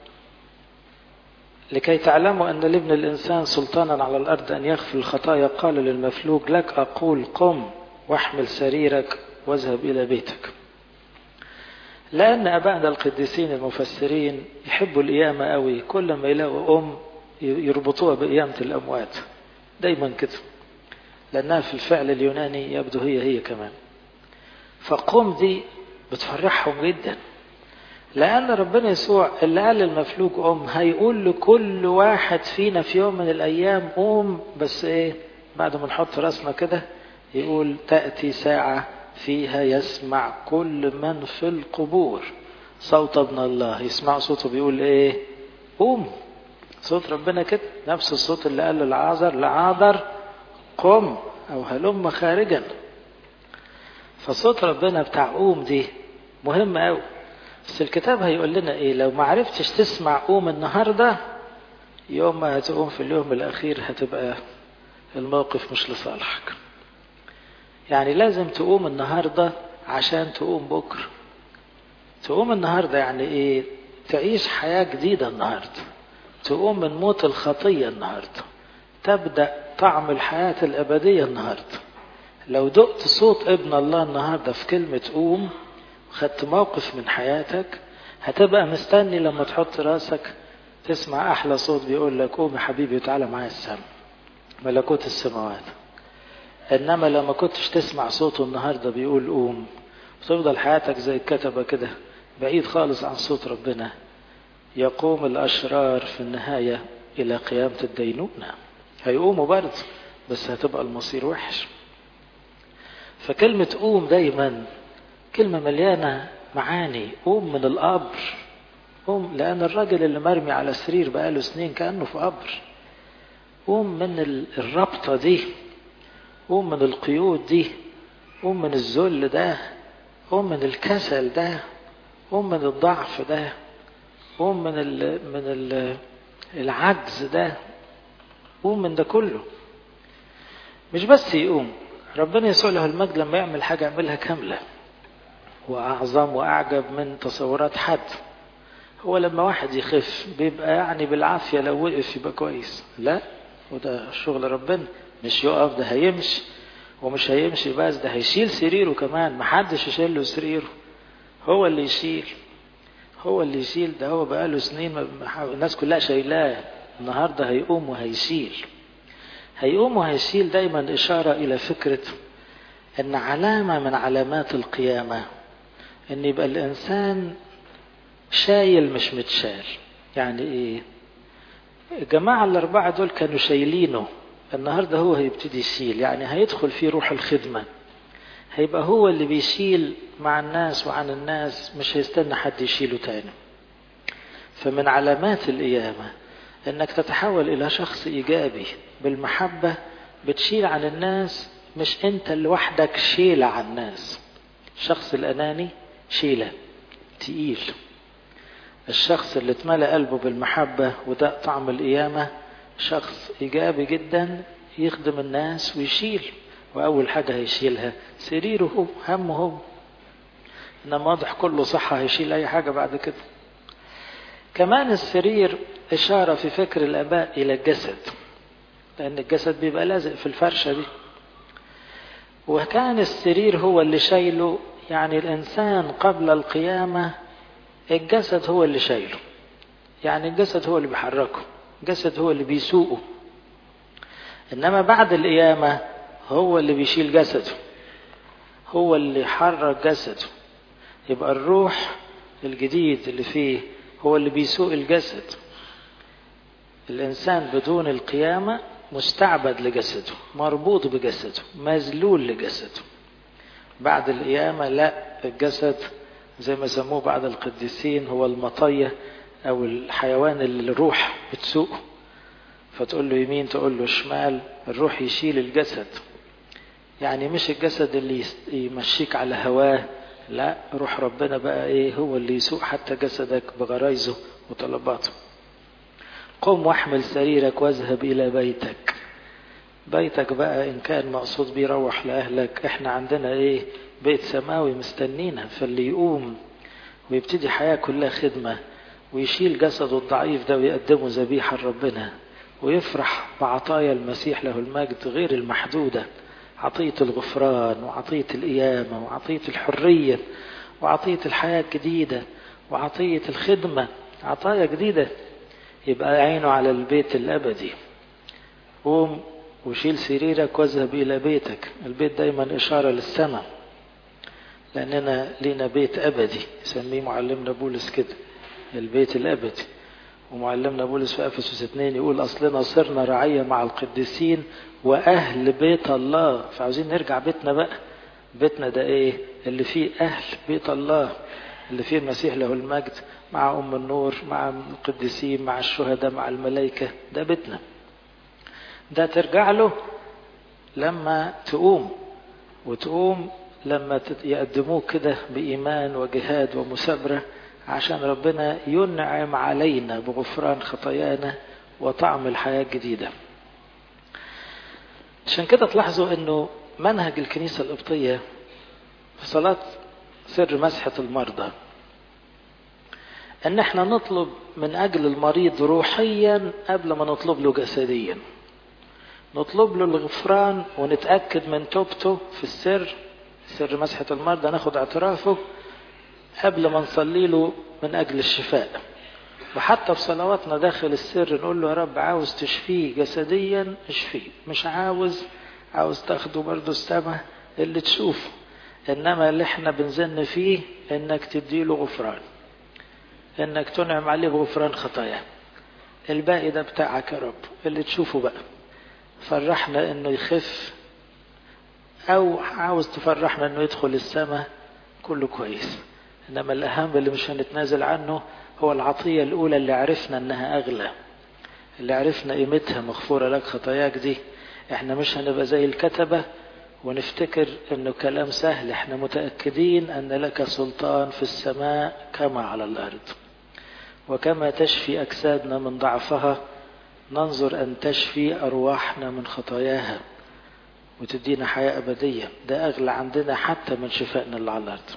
لكي تعلموا أن لابن الإنسان سلطانا على الأرض أن يغفر الخطايا، قال للمفلوج: لك أقول قم واحمل سريرك واذهب إلى بيتك. لأن أبائنا القديسين المفسرين يحبوا القيامة قوي، كل ما يلاقوا يربطوها بقيامة الأموات دايما كده، لأنها في الفعل اليوناني يبدو هي كمان. فقم دي بتفرحهم جدا، لأن ربنا يسوع اللي قال للمفلوج قم هيقول لكل واحد فينا في يوم من الأيام قوم، بس إيه؟ بعد ما نحط راسنا كده يقول تأتي ساعة فيها يسمع كل من في القبور صوت ابن الله. يسمع صوته بيقول ايه؟ قوم. صوت ربنا كده نفس الصوت اللي قال لعازر قم او هلم خارجا. فصوت ربنا بتاع قوم دي مهم قوي. بس الكتاب هيقول لنا ايه؟ لو ما عرفتش تسمع قوم النهارده، يوم ما هتقوم في اليوم الاخير هتبقى الموقف مش لصالحك. يعني لازم تقوم النهارده عشان تقوم بكره. تقوم النهارده يعني ايه؟ تعيش حياه جديده النهارده، تقوم من موت الخطيه النهارده، تبدا طعم الحياه الابديه النهارده. لو دقت صوت ابن الله النهارده في كلمه قوم وخدت موقف من حياتك، هتبقى مستني لما تحط راسك تسمع احلى صوت بيقول لك قوم يا حبيبي وتعالى معايا السما، ملكوت السماوات. انما لما كنتش تسمع صوته النهارده بيقول قوم، وتفضل حياتك زي الكتبه كده بعيد خالص عن صوت ربنا، يقوم الاشرار في النهايه الى قيامه الدينونه. هيقوموا برضه بس هتبقى المصير وحش. فكلمه قوم دايما كلمه مليانه معاني. قوم من القبر، قوم لان الراجل اللي مرمي على السرير بقاله سنين كانه في قبر. قوم من الربطه دي، قوم من القيود دي، قوم من الذل ده، قوم من الكسل ده، قوم من الضعف ده، قوم من العجز ده، قوم من ده كله. مش بس يقوم، ربنا يسوع له المجد لما يعمل حاجة يعملها كاملة وأعظم وأعجب من تصورات حد. هو لما واحد يخف بيبقى يعني بالعافية، لو وقف يبقى كويس. لا، وده شغل ربنا. مش يقف، ده هيمشي، ومش هيمشي بس، ده هيشيل سريره كمان. محدش يشيل له سريره، هو اللي يشيل، هو اللي يشيل. ده هو بقاله سنين الناس كلها شايلاه، النهارده هيقوم وهيشيل. هيقوم وهيشيل دايما إشارة إلى فكرة أن علامة من علامات القيامة أن يبقى الإنسان شايل مش متشال. يعني إيه؟ الجماعة الأربعة دول كانوا شايلينه، النهاردة هو هيبتدي يشيل. يعني هيدخل فيه روح الخدمة، هيبقى هو اللي بيشيل مع الناس وعن الناس، مش هيستنى حد يشيله تاني. فمن علامات القيامة انك تتحول الى شخص ايجابي بالمحبة، بتشيل عن الناس، مش انت لوحدك شيلة عن الناس. الشخص الاناني شيلة تقيل. الشخص اللي اتملأ قلبه بالمحبة وده طعم القيامة شخص ايجابي جدا، يخدم الناس ويشيل. واول حاجة هيشيلها سريره هو، همه هو. انما واضح كله صحة هيشيل اي حاجة بعد كده. كمان السرير اشارة في فكر الاباء الى الجسد، لان الجسد بيبقى لازق في الفرشة دي. وكان السرير هو اللي شايله. يعني الانسان قبل القيامة الجسد هو اللي شايله، يعني الجسد هو اللي بيحركه، الجسد هو اللي بيسوقه. انما بعد القيامة هو اللي بيشيل جسده، هو اللي يحرك جسده. يبقى الروح الجديد اللي فيه هو اللي بيسوق الجسد. الإنسان بدون القيامة مستعبد لجسده، مربوط بجسده، مذلول لجسده. بعد القيامة لا، الجسد زي ما سموه بعد القديسين هو المطية أو الحيوان اللي الروح بتسوقه. فتقول له يمين تقول له شمال، الروح يشيل الجسد. يعني مش الجسد اللي يمشيك على هواه، لا، روح ربنا بقى ايه هو اللي يسوق حتى جسدك بغرايزه وطلباته. قم واحمل سريرك واذهب الى بيتك. بيتك بقى ان كان مقصود بيه روح لاهلك، احنا عندنا ايه؟ بيت سماوي مستنينا. فاللي يقوم ويبتدي حياة كلها خدمة ويشيل جسده الضعيف ده ويقدمه ذبيحة لربنا، ويفرح بعطايا المسيح له المجد غير المحدودة، عطية الغفران وعطية القيامة وعطية الحرية وعطية الحياة الجديدة وعطية الخدمة، عطايا جديدة، يبقى عينه على البيت الأبدي. قوم وشيل سريرك واذهب إلى بيتك. البيت دايما إشارة للسماء، لأننا لنا بيت أبدي، يسميه معلمنا بولس كده البيت الأبدي. ومعلمنا بولس في أفسس 2 يقول أصلنا صرنا رعية مع القديسين وأهل بيت الله. فعاوزين نرجع بيتنا بقى. بيتنا ده إيه؟ اللي فيه أهل بيت الله، اللي فيه المسيح له المجد مع أم النور، مع القديسين، مع الشهداء، مع الملائكة. ده بيتنا. ده ترجع له لما تقوم لما يقدموك كده بإيمان وجهاد ومثابرة، عشان ربنا ينعم علينا بغفران خطايانا وطعم الحياة الجديدة. عشان كده تلاحظوا أنه منهج الكنيسة القبطية في صلاة سر مسحة المرضى أن احنا نطلب من أجل المريض روحيا قبل ما نطلب له جسديا. نطلب له الغفران ونتأكد من توبته في سر مسحة المرضى، ناخد اعترافه قبل ما نصلي له من أجل الشفاء. وحتى في صلواتنا داخل السر نقول له يا رب عاوز تشفيه جسديا اشفيه، مش عاوز تاخده برضه السماء اللي تشوفه، إنما اللي احنا بنزن فيه إنك تديله غفران، إنك تنعم عليه بغفران خطاياه. الباقي ده بتاعك يا رب اللي تشوفه بقى. فرحنا إنه يخف أو عاوز تفرحنا إنه يدخل السماء، كله كويس. إنما الأهم اللي مش هنتنازل عنه هو العطية الأولى اللي عرفنا إنها أغلى، اللي عرفنا قيمتها، مغفورة لك خطاياك دي. إحنا مش هنبقى زي الكتبة ونفتكر إنه كلام سهل. إحنا متأكدين أن لك سلطان في السماء كما على الأرض، وكما تشفي أجسادنا من ضعفها ننظر أن تشفي أرواحنا من خطاياها وتدينا حياة أبدية. ده أغلى عندنا حتى من شفائنا اللي على الأرض.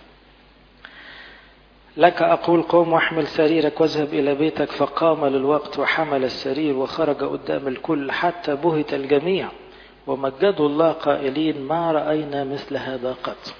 لك أقول قوم واحمل سريرك واذهب إلى بيتك. فقام للوقت وحمل السرير وخرج قدام الكل حتى بهت الجميع ومجدوا الله قائلين ما رأينا مثل هذا قط.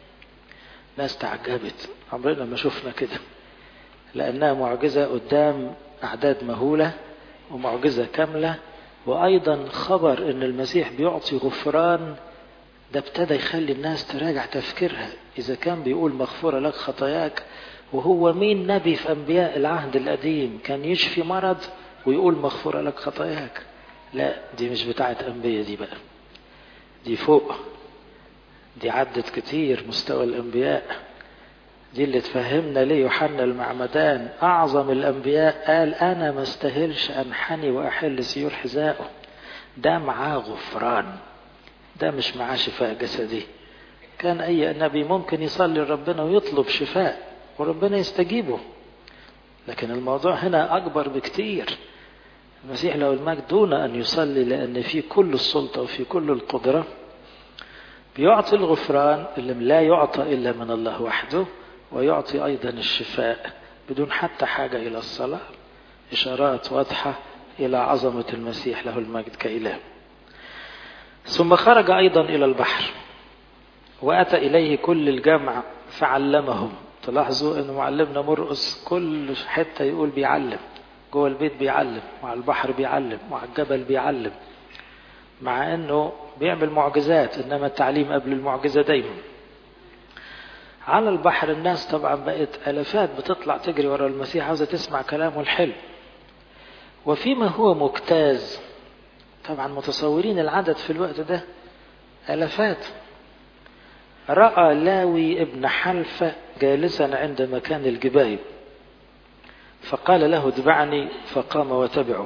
ناس تعجبت، عمرنا ما شفنا كده، لأنها معجزة قدام أعداد مهولة ومعجزة كاملة. وأيضا خبر أن المسيح بيعطي غفران، ده ابتدى يخلي الناس تراجع تفكيرها. إذا كان بيقول مغفورة لك خطاياك، وهو مين نبي في أنبياء العهد القديم كان يشفي مرض ويقول مغفورة لك خطاياك؟ لا، دي مش بتاعت أنبياء، دي بقى دي فوق، دي عدت كتير مستوى الأنبياء. دي اللي تفهمنا ليه يوحنا المعمدان أعظم الأنبياء قال أنا ما استاهلش أنحني وأحل سيور حذائه. ده معاه غفران، ده مش معاه شفاء جسدي. كان أي نبي ممكن يصلي لربنا ويطلب شفاء وربنا يستجيبه، لكن الموضوع هنا أكبر بكتير. المسيح له المجد دون أن يصلي، لأن في كل السلطة وفي كل القدرة، بيعطي الغفران اللي لا يعطى إلا من الله وحده، ويعطي أيضا الشفاء بدون حتى حاجة إلى الصلاة. إشارات واضحة إلى عظمة المسيح له المجد كإله. ثم خرج أيضا إلى البحر وأتى إليه كل الجمع فعلمهم. تلاحظوا أن معلمنا مرقس كل حتة يقول بيعلم، جوه البيت بيعلم، مع البحر بيعلم، مع الجبل بيعلم، مع أنه بيعمل معجزات، إنما التعليم قبل المعجزة دايما. على البحر الناس طبعا بقت ألفات بتطلع تجري ورا المسيح عاوزة تسمع كلامه الحلو. وفيما هو مجتاز، طبعا متصورين العدد في الوقت ده ألفات، رأى لاوي ابن حلفة جالسا عند مكان الجبايب فقال له اتبعني، فقام وتبعه.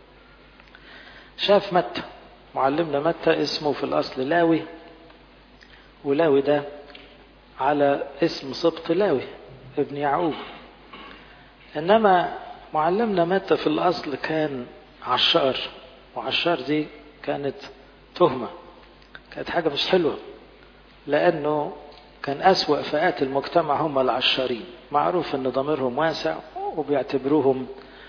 شاف متى، معلمنا متى اسمه في الأصل لاوي، ولاوي ده على اسم سبط لاوي ابن يعقوب. إنما معلمنا متى في الأصل كان عشار، وعشار دي كانت تهمة، كانت حاجة مش حلوة، لأنه كان أسوأ فئات المجتمع هم العشارين. معروف أن ضميرهم واسع وبيعتبروهم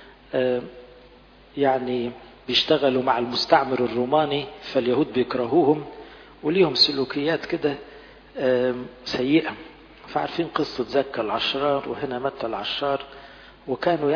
يعني بيشتغلوا مع المستعمر الروماني، فاليهود بيكرهوهم وليهم سلوكيات كده سيئة. فعارفين قصة زكا العشار وهنا متى العشار. وكانوا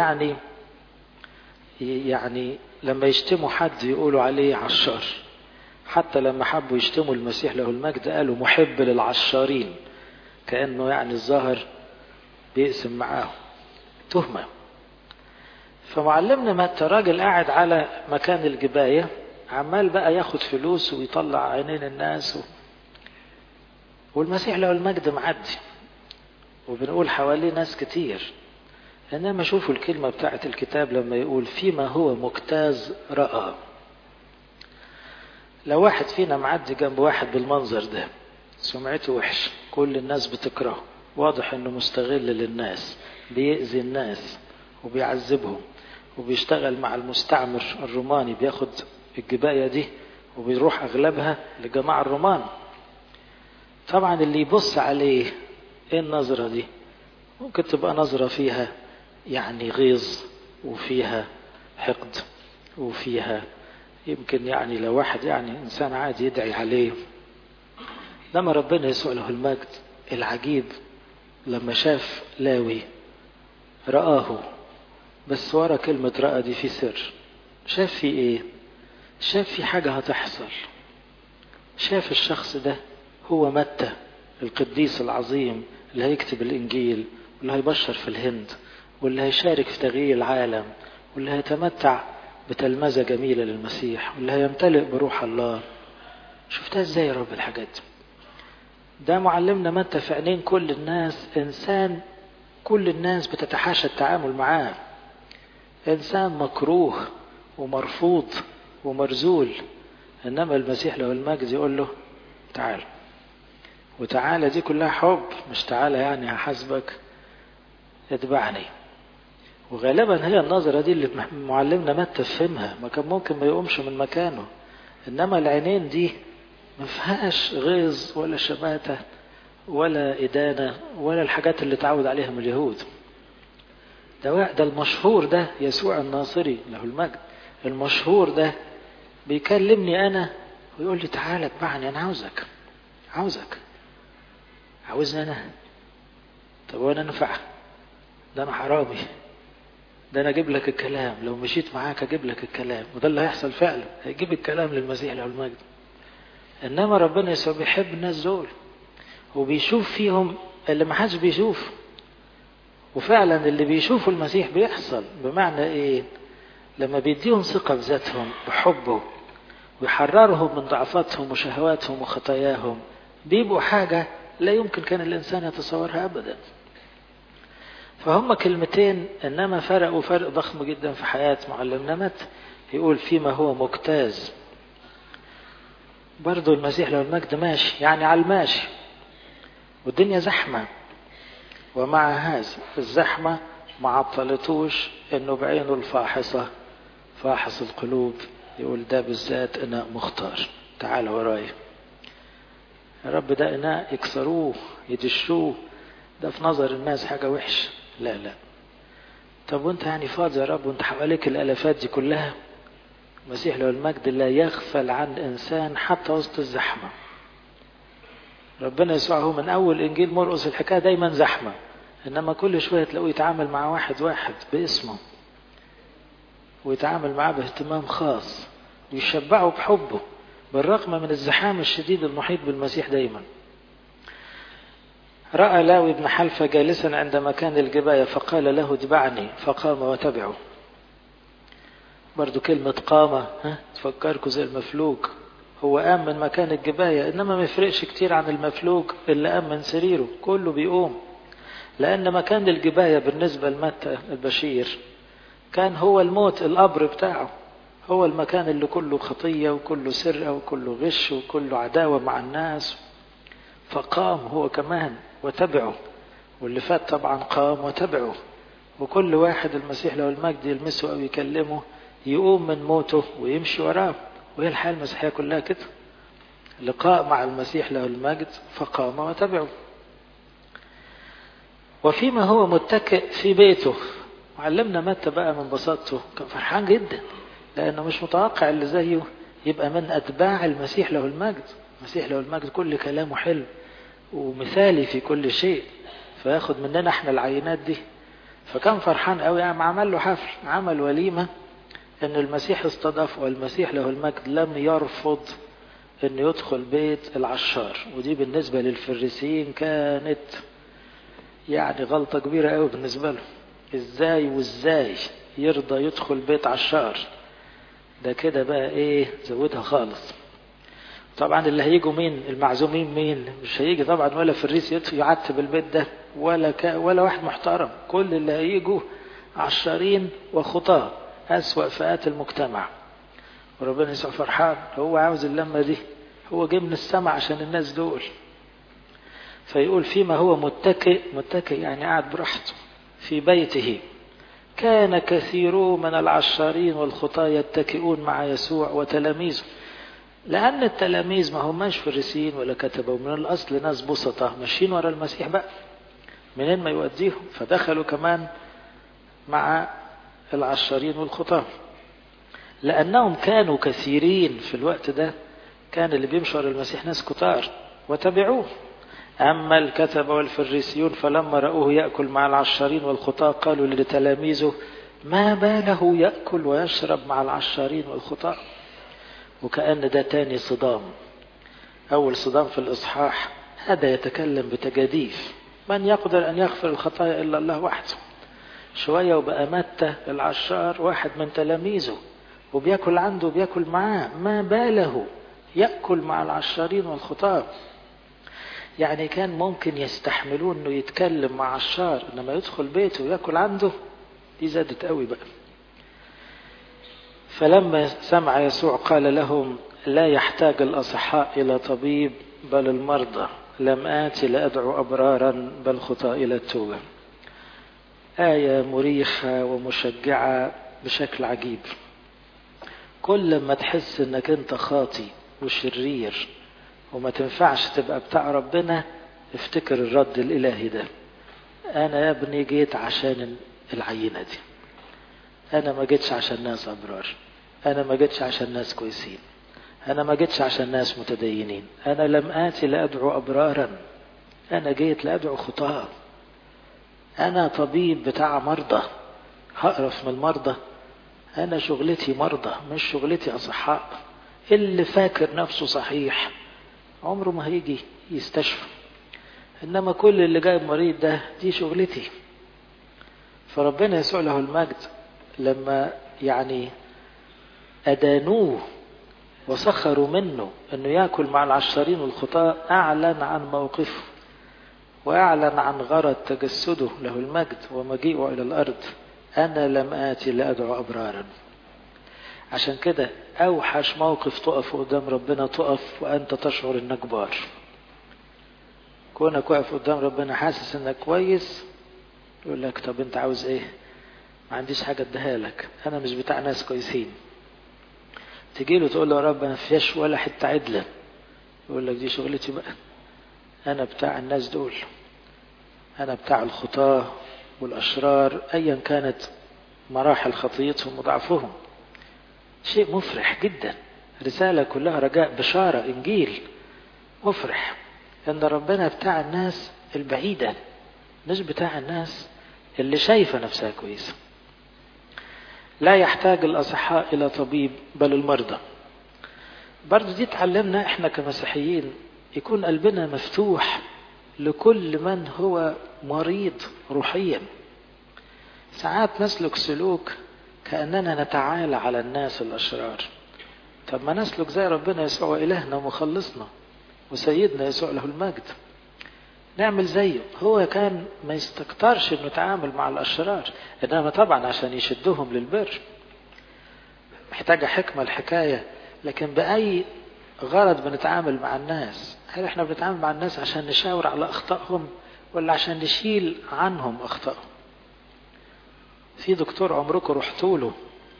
يعني لما يشتموا حد يقولوا عليه عشار. حتى لما حبوا يشتموا المسيح له المجد قالوا محب للعشارين، كأنه يعني الظاهر بيقسم معاهم. تهمة. فمعلمنا متى راجل قاعد على مكان الجباية عمال بقى ياخد فلوس ويطلع عينين الناس والمسيح له المجد معدي، وبنقول حواليه ناس كتير. انما شوفوا الكلمة بتاعت الكتاب لما يقول فيما هو مجتاز رأى. لو واحد فينا معدي جنب واحد بالمنظر ده سمعته وحش، كل الناس بتكرهه، واضح انه مستغل للناس، بيأذي الناس وبيعذبهم وبيشتغل مع المستعمر الروماني، بياخد الجباية دي وبيروح اغلبها لجماعة الرومان. طبعا اللي يبص عليه ايه النظرة دي؟ ممكن تبقى نظرة فيها يعني غيظ وفيها حقد وفيها يمكن يعني لو واحد يعني انسان عادي يدعي عليه. لما ربنا يسوع له المجد العجيب لما شاف لاوي رآه، بس ورا كلمة رأى دي في سر. شاف في ايه؟ شاف في حاجة هتحصل. شاف الشخص ده هو متى القديس العظيم اللي هيكتب الإنجيل واللي هيبشر في الهند واللي هيشارك في تغيير العالم واللي هيتمتع بتلمذة جميلة للمسيح واللي هيمتلئ بروح الله. شفتها ازاي يا رب الحاجات دي؟ ده معلمنا متى في عينين كل الناس إنسان كل الناس بتتحاشى التعامل معاه، إنسان مكروه ومرفوض ومرزول. إنما المسيح له المجد يقول له تعال، وتعالى دي كلها حب، مش تعالى يعني هحاسبك، اتبعني. وغالبا هي النظرة دي اللي معلمنا متى فهمها، ما كان ممكن ما يقومش من مكانه. إنما العينين دي ما فيهاش غيظ ولا شماتة ولا إدانة ولا الحاجات اللي تعود عليهم اليهود. ده المشهور ده يسوع الناصري له المجد، المشهور ده بيكلمني أنا ويقول لي تعالى اتبعني، أنا عاوزك. عاوزني أنا؟ طب وأنا نفع؟ ده أنا حرامي، ده أنا أجيب لك الكلام، لو مشيت معاك أجيب لك الكلام. وده اللي هيحصل فعلا، هيجيب الكلام للمسيح له المجد. إنما ربنا يسوع بيحب الناس دول وبيشوف فيهم اللي ما حدش بيشوف. وفعلا اللي بيشوفوا المسيح بيحصل. بمعنى ايه؟ لما بيديهم ثقة بذاتهم وحبه ويحررهم من ضعفاتهم وشهواتهم وخطاياهم، بيبقوا حاجة لا يمكن كان الإنسان يتصورها أبدا. فهم كلمتين إنما فرقوا فرق ضخم جدا في حياة معلمنا متى. يقول فيما هو مجتاز. برضو المسيح له المجد ماشي، يعني على الماشي والدنيا زحمة، ومع هذا الزحمة ما عطلتوش انه بعينه الفاحصة فاحص القلوب يقول ده بالذات اناء مختار، تعال ورايا يا رب. ده اناء يكسروه يدشوه، ده في نظر الناس حاجة وحش. لا طب وانت يعني فاضي يا رب وانت حواليك الالافات دي كلها؟ المسيح له المجد لا يغفل عن انسان حتى وسط الزحمة. ربنا يسوع هو من اول انجيل مرقس الحكاية دايما زحمة، انما كل شوية تلاقوه يتعامل مع واحد باسمه ويتعامل معاه باهتمام خاص ويشبعه بحبه بالرغم من الزحام الشديد المحيط بالمسيح دايما. رأى لاوي بن حلفة جالسا عند مكان الجباية فقال له اتبعني، فقام وتبعه. برضو كلمة قامة تفكركوا زي المفلوج. هو قام من مكان الجباية، انما ما يفرقش كتير عن المفلوج اللي قام من سريره، كله بيقوم. لأن مكان الجباية بالنسبة لمتى البشير كان هو الموت، القبر بتاعه، هو المكان اللي كله خطية وكله سرقة وكله غش وكله عداوة مع الناس. فقام هو كمان وتبعه، واللي فات طبعا قام وتبعه. وكل واحد المسيح له المجد يلمسه أو يكلمه يقوم من موته ويمشي وراه. وهي الحياة المسيحية كلها كده، لقاء مع المسيح له المجد فقام وتبعه. وفيما هو متكئ في بيته، علمنا متى بقى من بساطته كان فرحان جدا، لأنه مش متوقع اللي زيه يبقى من أتباع المسيح له المجد. المسيح له المجد كل كلامه حلو ومثالي في كل شيء، فياخد مننا احنا العينات دي. فكان فرحان قوي، يعني عمل له حفل، عمل وليمة ان المسيح استضاف، والمسيح له المجد لم يرفض انه يدخل بيت العشار. ودي بالنسبة للفريسيين كانت يعني غلطة كبيرة قوي بالنسبة له. ازاي يرضى يدخل بيت عشار؟ ده كده بقى ايه، زودها خالص. طبعا اللي هيجوا مين؟ المعزومين مين؟ مش هيجي طبعا ولا فريس يعتب البيت ده ولا واحد محترم. كل اللي هيجوا عشارين وخطاة، أسوأ فئات المجتمع. وربنا يسوع فرحان، هو عاوز اللمة دي، هو جه من السماء عشان الناس دول. فيقول فيما هو متكئ يعني قاعد براحته في بيته، كان كثيرو من العشارين والخطاة يتكئون مع يسوع وتلاميذه. لأن التلاميذ ما هماش فريسيين ولا كتبوا، من الأصل ناس بسطة ماشيين ورا المسيح بقى، منين ما يوديهم، فدخلوا كمان مع العشارين والخطاة. لأنهم كانوا كثيرين في الوقت ده، كان اللي بيمشوا ورا المسيح ناس كتار وتبعوه. أما الكتبة والفريسيون فلما رأوه يأكل مع العشارين والخطاة قالوا لتلاميذه ما باله يأكل ويشرب مع العشارين والخطاة. وكأن ده تاني صدام. أول صدام في الإصحاح هذا يتكلم بتجاديف، من يقدر أن يغفر الخطايا إلا الله وحده. شوية وبقى متى العشار واحد من تلاميذه وبيأكل عنده وبيأكل معاه، ما باله يأكل مع العشارين والخطاة. يعني كان ممكن يستحملون انه يتكلم مع عشار، انما يدخل بيته ويأكل عنده، دي زادت قوي بقى. فلما سمع يسوع قال لهم لا يحتاج الأصحاء إلى طبيب بل المرضى، لم آتي لأدعو أبرارا بل خطاة إلى التوبة. آية مريحة ومشجعة بشكل عجيب. كل ما تحس انك انت خاطي وشرير وما تنفعش تبقى بتاع ربنا، افتكر الرد الإلهي ده. أنا يا ابني جيت عشان العينة دي، أنا ما جيتش عشان ناس أبرار، أنا ما جيتش عشان ناس كويسين، أنا ما جيتش عشان ناس متدينين، أنا لم آتي لأدعو أبرارا، أنا جيت لأدعو خطاة. أنا طبيب بتاع مرضى، هقرف من المرضى؟ أنا شغلتي مرضى مش شغلتي أصحاء. اللي فاكر نفسه صحيح عمره ما هيجي يستشفى، إنما كل اللي جاي مريض ده دي شغلتي. فربنا يسوع له المجد لما يعني أدانوه وسخروا منه أنه يأكل مع العشارين والخطاة، أعلن عن موقفه وأعلن عن غرض تجسده له المجد ومجيئه إلى الأرض. أنا لم آتي لأدعو أبرارا. عشان كده أوحش موقف تقف قدام ربنا تقف وأنت تشعر إنك بار. كونك واقف قدام ربنا حاسس إنك كويس، يقول لك طب أنت عاوز إيه؟ ما عنديش حاجة اديها لك، أنا مش بتاع ناس كويسين. تجي له تقول له يا رب أنا فيش ولا حتة عدلة، يقول لك دي شغلتي بقى، أنا بتاع الناس دول، أنا بتاع الخطاة والأشرار أيا كانت مراحل خطيتهم وضعفهم. شيء مفرح جدا، رسالة كلها رجاء، بشارة، إنجيل مفرح أن ربنا بتاع الناس البعيدة، مش بتاع الناس اللي شايفة نفسها كويسة. لا يحتاج الأصحاء إلى طبيب بل المرضى. برضو دي تعلمنا إحنا كمسيحيين يكون قلبنا مفتوح لكل من هو مريض روحيا. ساعات نسلك سلوك كأننا نتعالى على الناس الأشرار. طب ما نسلك زي ربنا يسوع إلهنا ومخلصنا وسيدنا يسوع له المجد، نعمل زيه. هو كان ما يستكترش انه يتعامل مع الأشرار، انما طبعا عشان يشدهم للبر محتاجة حكمة الحكاية. لكن بأي غرض بنتعامل مع الناس؟ هل احنا بنتعامل مع الناس عشان نشاور على أخطائهم ولا عشان نشيل عنهم أخطائهم؟ في دكتور عمركم رحتوا له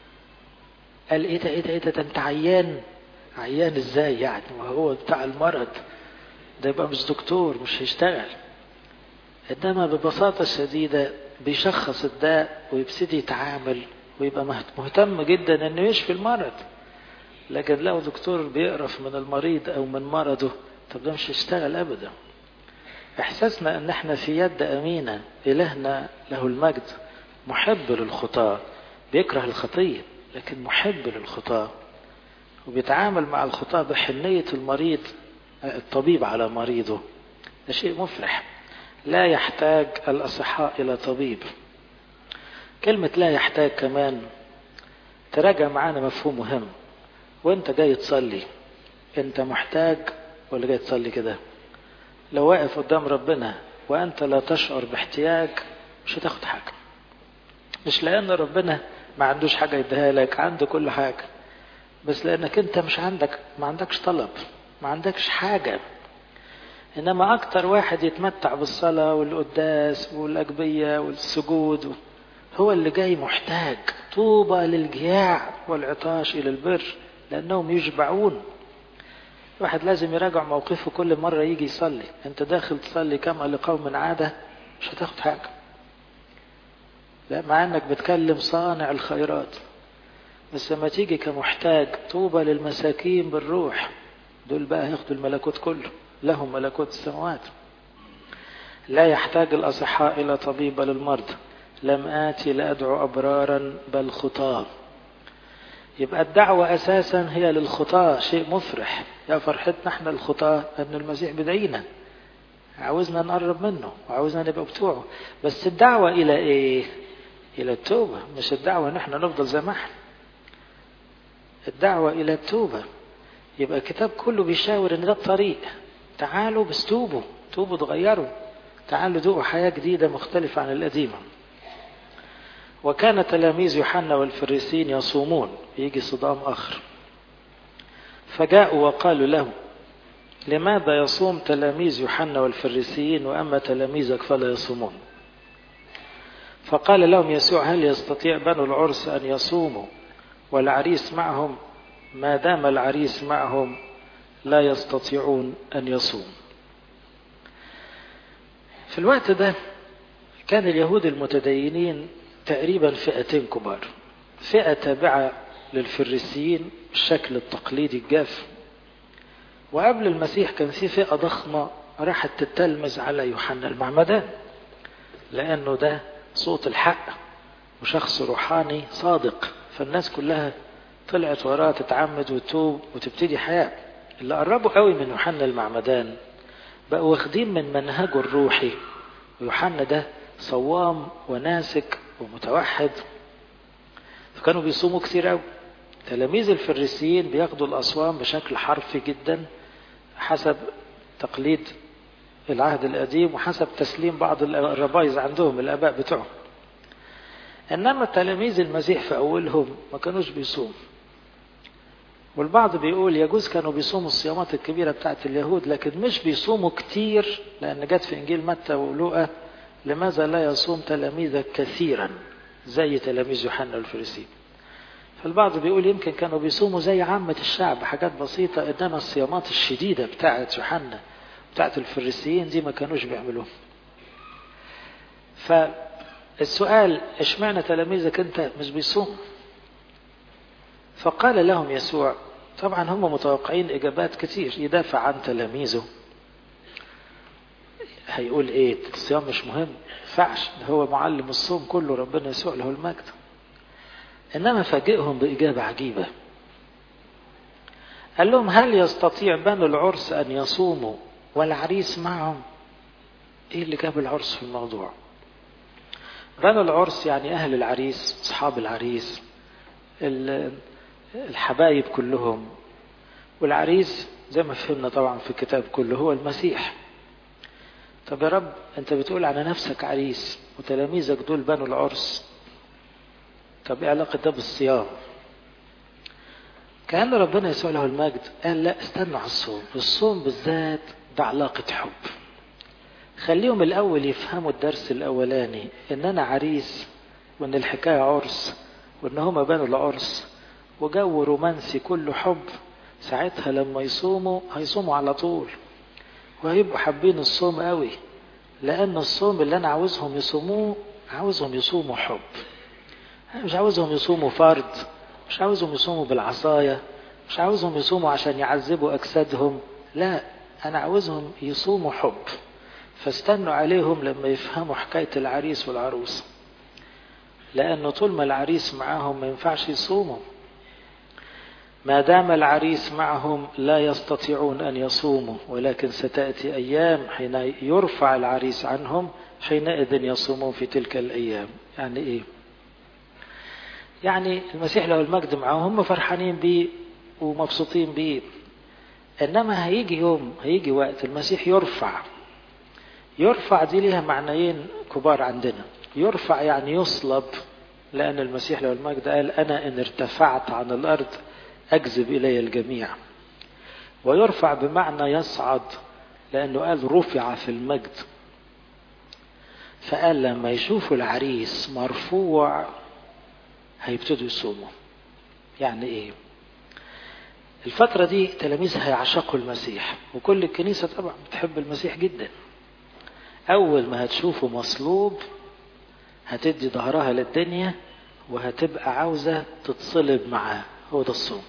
قال ايه ده انت عيان ازاي يعني وهو بتاع المرض؟ ده يبقى مش دكتور، مش هيشتغل. انما ببساطة شديدة بيشخص الداء ويبتدي يتعامل ويبقى مهتم جدا انه يشفي المرض. لكن لو دكتور بيقرف من المريض او من مرضه، طب ده مش هيشتغل ابدا. احساسنا ان احنا في يد امينة، الهنا له المجد محب للخطاة، بيكره الخطية لكن محب للخطاة، وبيتعامل مع الخطاة بحنية المريض، الطبيب على مريضه. ده شيء مفرح. لا يحتاج الأصحاء إلى طبيب. كلمة لا يحتاج كمان تراجع معانا مفهوم مهم. وانت جاي تصلي انت محتاج ولا جاي تصلي كده؟ لو واقف قدام ربنا وانت لا تشعر باحتياج مش هتاخد حاجة. مش لان ربنا ما عندوش حاجة يديها لك، عنده كل حاجة، بس لانك انت مش ما عندكش طلب، ما عندكش حاجة. انما اكتر واحد يتمتع بالصلاة والقداس والاجبية والسجود هو اللي جاي محتاج. طوبى للجياع والعطاش الى البر لانهم يشبعون. الواحد لازم يراجع موقفه كل مرة يجي يصلي. انت داخل تصلي كما لقوم عادة مش هتاخد حاجة، لا، مع انك بتكلم صانع الخيرات. بس لما تيجي كمحتاج، طوبى للمساكين بالروح، دول بقى هياخدوا الملكوت كله، لهم ملكوت السماوات. لا يحتاج الأصحاء إلى طبيب بل المرضى، لم آتي لأدعو أبرارا بل خطاة. يبقى الدعوة أساسا هي للخطاة، شيء مفرح. يا فرحتنا احنا الخطاة أن المسيح بدعينا، عاوزنا نقرب منه وعاوزنا نبقى بتوعه. بس الدعوة إلى إيه؟ إلى التوبة. مش الدعوة نحن نفضل زي ما احنا، الدعوة إلى التوبة. يبقى الكتاب كله بيشاور ان ده الطريق. تعالوا بس توبوا، توبوا تغيروا، تعالوا ذوقوا حياة جديدة مختلفة عن القديمة. وكان تلاميذ يوحنا والفريسيين يصومون. يجي صدام آخر. فجاءوا وقالوا له لماذا يصوم تلاميذ يوحنا والفريسيين وأما تلاميذك فلا يصومون؟ فقال لهم يسوع هل يستطيع بنو العرس أن يصوموا والعريس معهم؟ ما دام العريس معهم لا يستطيعون أن يصوم. في الوقت ده كان اليهود المتدينين تقريبا فئتين كبار. فئة تابعة للفريسيين بالشكل التقليدي الجاف، وقبل المسيح كان في فئة ضخمة راحت تتلمذ على يوحنا المعمدان، لأنه ده صوت الحق وشخص روحاني صادق، فالناس كلها طلعت وراه تتعمد وتوب وتبتدي حياة. اللي قربوا قوي من يوحنا المعمدان بقوا واخدين من منهجه الروحي، ويوحنا ده صوام وناسك ومتوحد، فكانوا بيصوموا كثير قوي. تلاميذ الفريسيين بياخدوا الأصوام بشكل حرفي جدا حسب تقليد العهد القديم وحسب تسليم بعض الربايز عندهم الآباء بتوعهم. إنما تلاميذ المسيح في أولهم ما كانوش بيصوم. والبعض بيقول يجوز كانوا بيصوموا الصيامات الكبيرة بتاعت اليهود، لكن مش بيصوموا كتير، لأن جت في إنجيل متى ولوقا لماذا لا يصوم تلاميذك كثيرا زي تلاميذ يوحنا الفريسي. فالبعض بيقول يمكن كانوا بيصوموا زي عامة الشعب حاجات بسيطة، إنما الصيامات الشديدة بتاعت يوحنا بتاعت الفريسيين دي ما كانوش بيعملوها. فالسؤال اشمعنى تلاميذك انت مش بيصوم؟ فقال لهم يسوع، طبعا هم متوقعين إجابات كتير يدافع عن تلاميذه. هيقول ايه؟ الصيام مش مهم؟ فعش، ده هو معلم الصوم كله، ربنا يسوع له المجد. إنما فاجئهم بإجابة عجيبة. قال لهم هل يستطيع بنو العرس أن يصوموا والعريس معهم؟ ايه اللي جاب العرس في الموضوع؟ بنو العرس يعني أهل العريس، أصحاب العريس، الحبايب كلهم. والعريس زي ما فهمنا طبعا في الكتاب كله هو المسيح. طب يا رب انت بتقول على نفسك عريس وتلاميذك دول بنو العرس، طب ايه علاقة ده بالصيام؟ كأن ربنا يسوع له المجد قال لا، استنوا على الصوم. الصوم بالذات ده علاقة حب. خليهم الأول يفهموا الدرس الأولاني إن أنا عريس وإن الحكاية عرس وإن هما بنو العرس وجو رومانسي كله حب. ساعتها لما يصوموا هيصوموا على طول وهيبقوا حابين الصوم قوي، لأن الصوم اللي أنا عاوزهم يصوموه عاوزهم يصوموا حب. أنا مش عاوزهم يصوموا فرض، مش عاوزهم يصوموا بالعصاية، مش عاوزهم يصوموا عشان يعذبوا أجسادهم، لا، أنا عاوزهم يصوموا حب. فاستنوا عليهم لما يفهموا حكاية العريس والعروس، لأنه طول ما العريس معاهم ما ينفعش يصوموا. ما دام العريس معهم لا يستطيعون أن يصوموا، ولكن ستأتي أيام حين يرفع العريس عنهم، حينئذ يصومون في تلك الأيام. يعني إيه؟ يعني المسيح له المجد معهم، هم فرحانين بيه ومبسوطين بيه. إنما هيجي يوم، هيجي وقت المسيح يرفع. يرفع دي ليها معنيين كبار عندنا. يرفع يعني يصلب، لأن المسيح له المجد قال أنا إن ارتفعت عن الأرض أجذب إلي الجميع. ويرفع بمعنى يصعد، لأنه قال رفع في المجد. فقال لما يشوفوا العريس مرفوع هيبتدوا يصوموا. يعني إيه؟ الفترة دي تلاميذ هيعشقوا المسيح، وكل الكنيسة طبعا بتحب المسيح جدا. أول ما هتشوفه مصلوب هتدي ظهرها للدنيا، وهتبقى عاوزة تتصلب معاه. هو ده الصوم.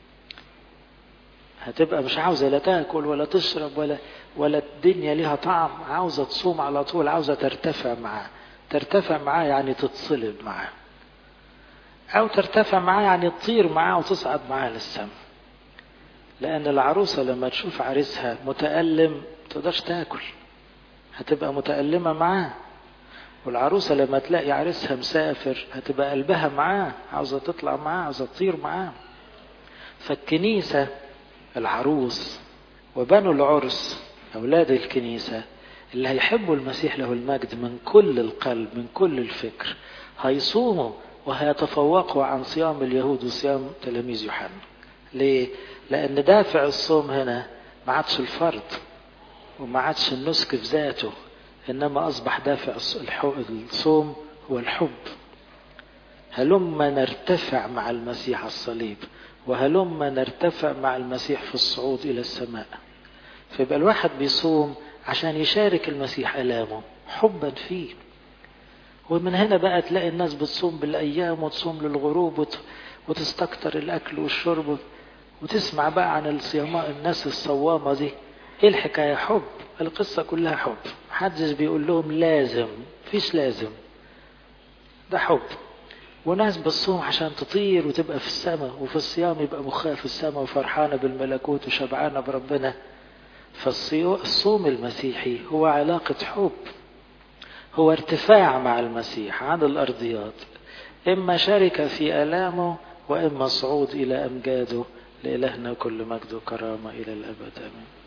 هتبقى مش عاوزة لا تاكل ولا تشرب ولا الدنيا ليها طعم، عاوزة تصوم على طول، عاوزة ترتفع معاه. ترتفع معاه يعني تتصلب معاه، أو ترتفع معاه يعني تطير معاه وتصعد معاه للسماء. لأن العروسة لما تشوف عريسها متألم تقدرش تاكل، هتبقى متألمة معاه. والعروسة لما تلاقي عريسها مسافر هتبقى قلبها معاه، عاوزة تطلع معاه، عاوزة تطير معاه. فالكنيسة العروس وبنو العرس أولاد الكنيسة اللي هيحبوا المسيح له المجد من كل القلب من كل الفكر هيصوموا وهيتفوقوا عن صيام اليهود وصيام تلاميذ يوحنا. ليه؟ لأن دافع الصوم هنا ما عادش الفرض وما عادش النسك في ذاته، إنما أصبح دافع الصوم هو الحب. هلما نرتفع مع المسيح الصليب، وهلما نرتفع مع المسيح في الصعود إلى السماء. فيبقى الواحد بيصوم عشان يشارك المسيح آلامه حبا فيه. ومن هنا بقى تلاقي الناس بتصوم بالأيام وتصوم للغروب وتستكتر الأكل والشرب، وتسمع بقى عن الناس الصوامة دي. ايه الحكاية؟ حب. القصة كلها حب. محدش بيقول لهم لازم، فيش لازم، ده حب. وناس بتصوم عشان تطير وتبقى في السماء، وفي الصيام يبقى مخها في السماء وفرحانة بالملكوت وشبعانة بربنا. فالصوم المسيحي هو علاقة حب، هو ارتفاع مع المسيح عن الأرضيات، إما شركة في آلامه وإما صعود إلى أمجاده. لإلهنا كل مجد وكرامة إلى الأبد آمين.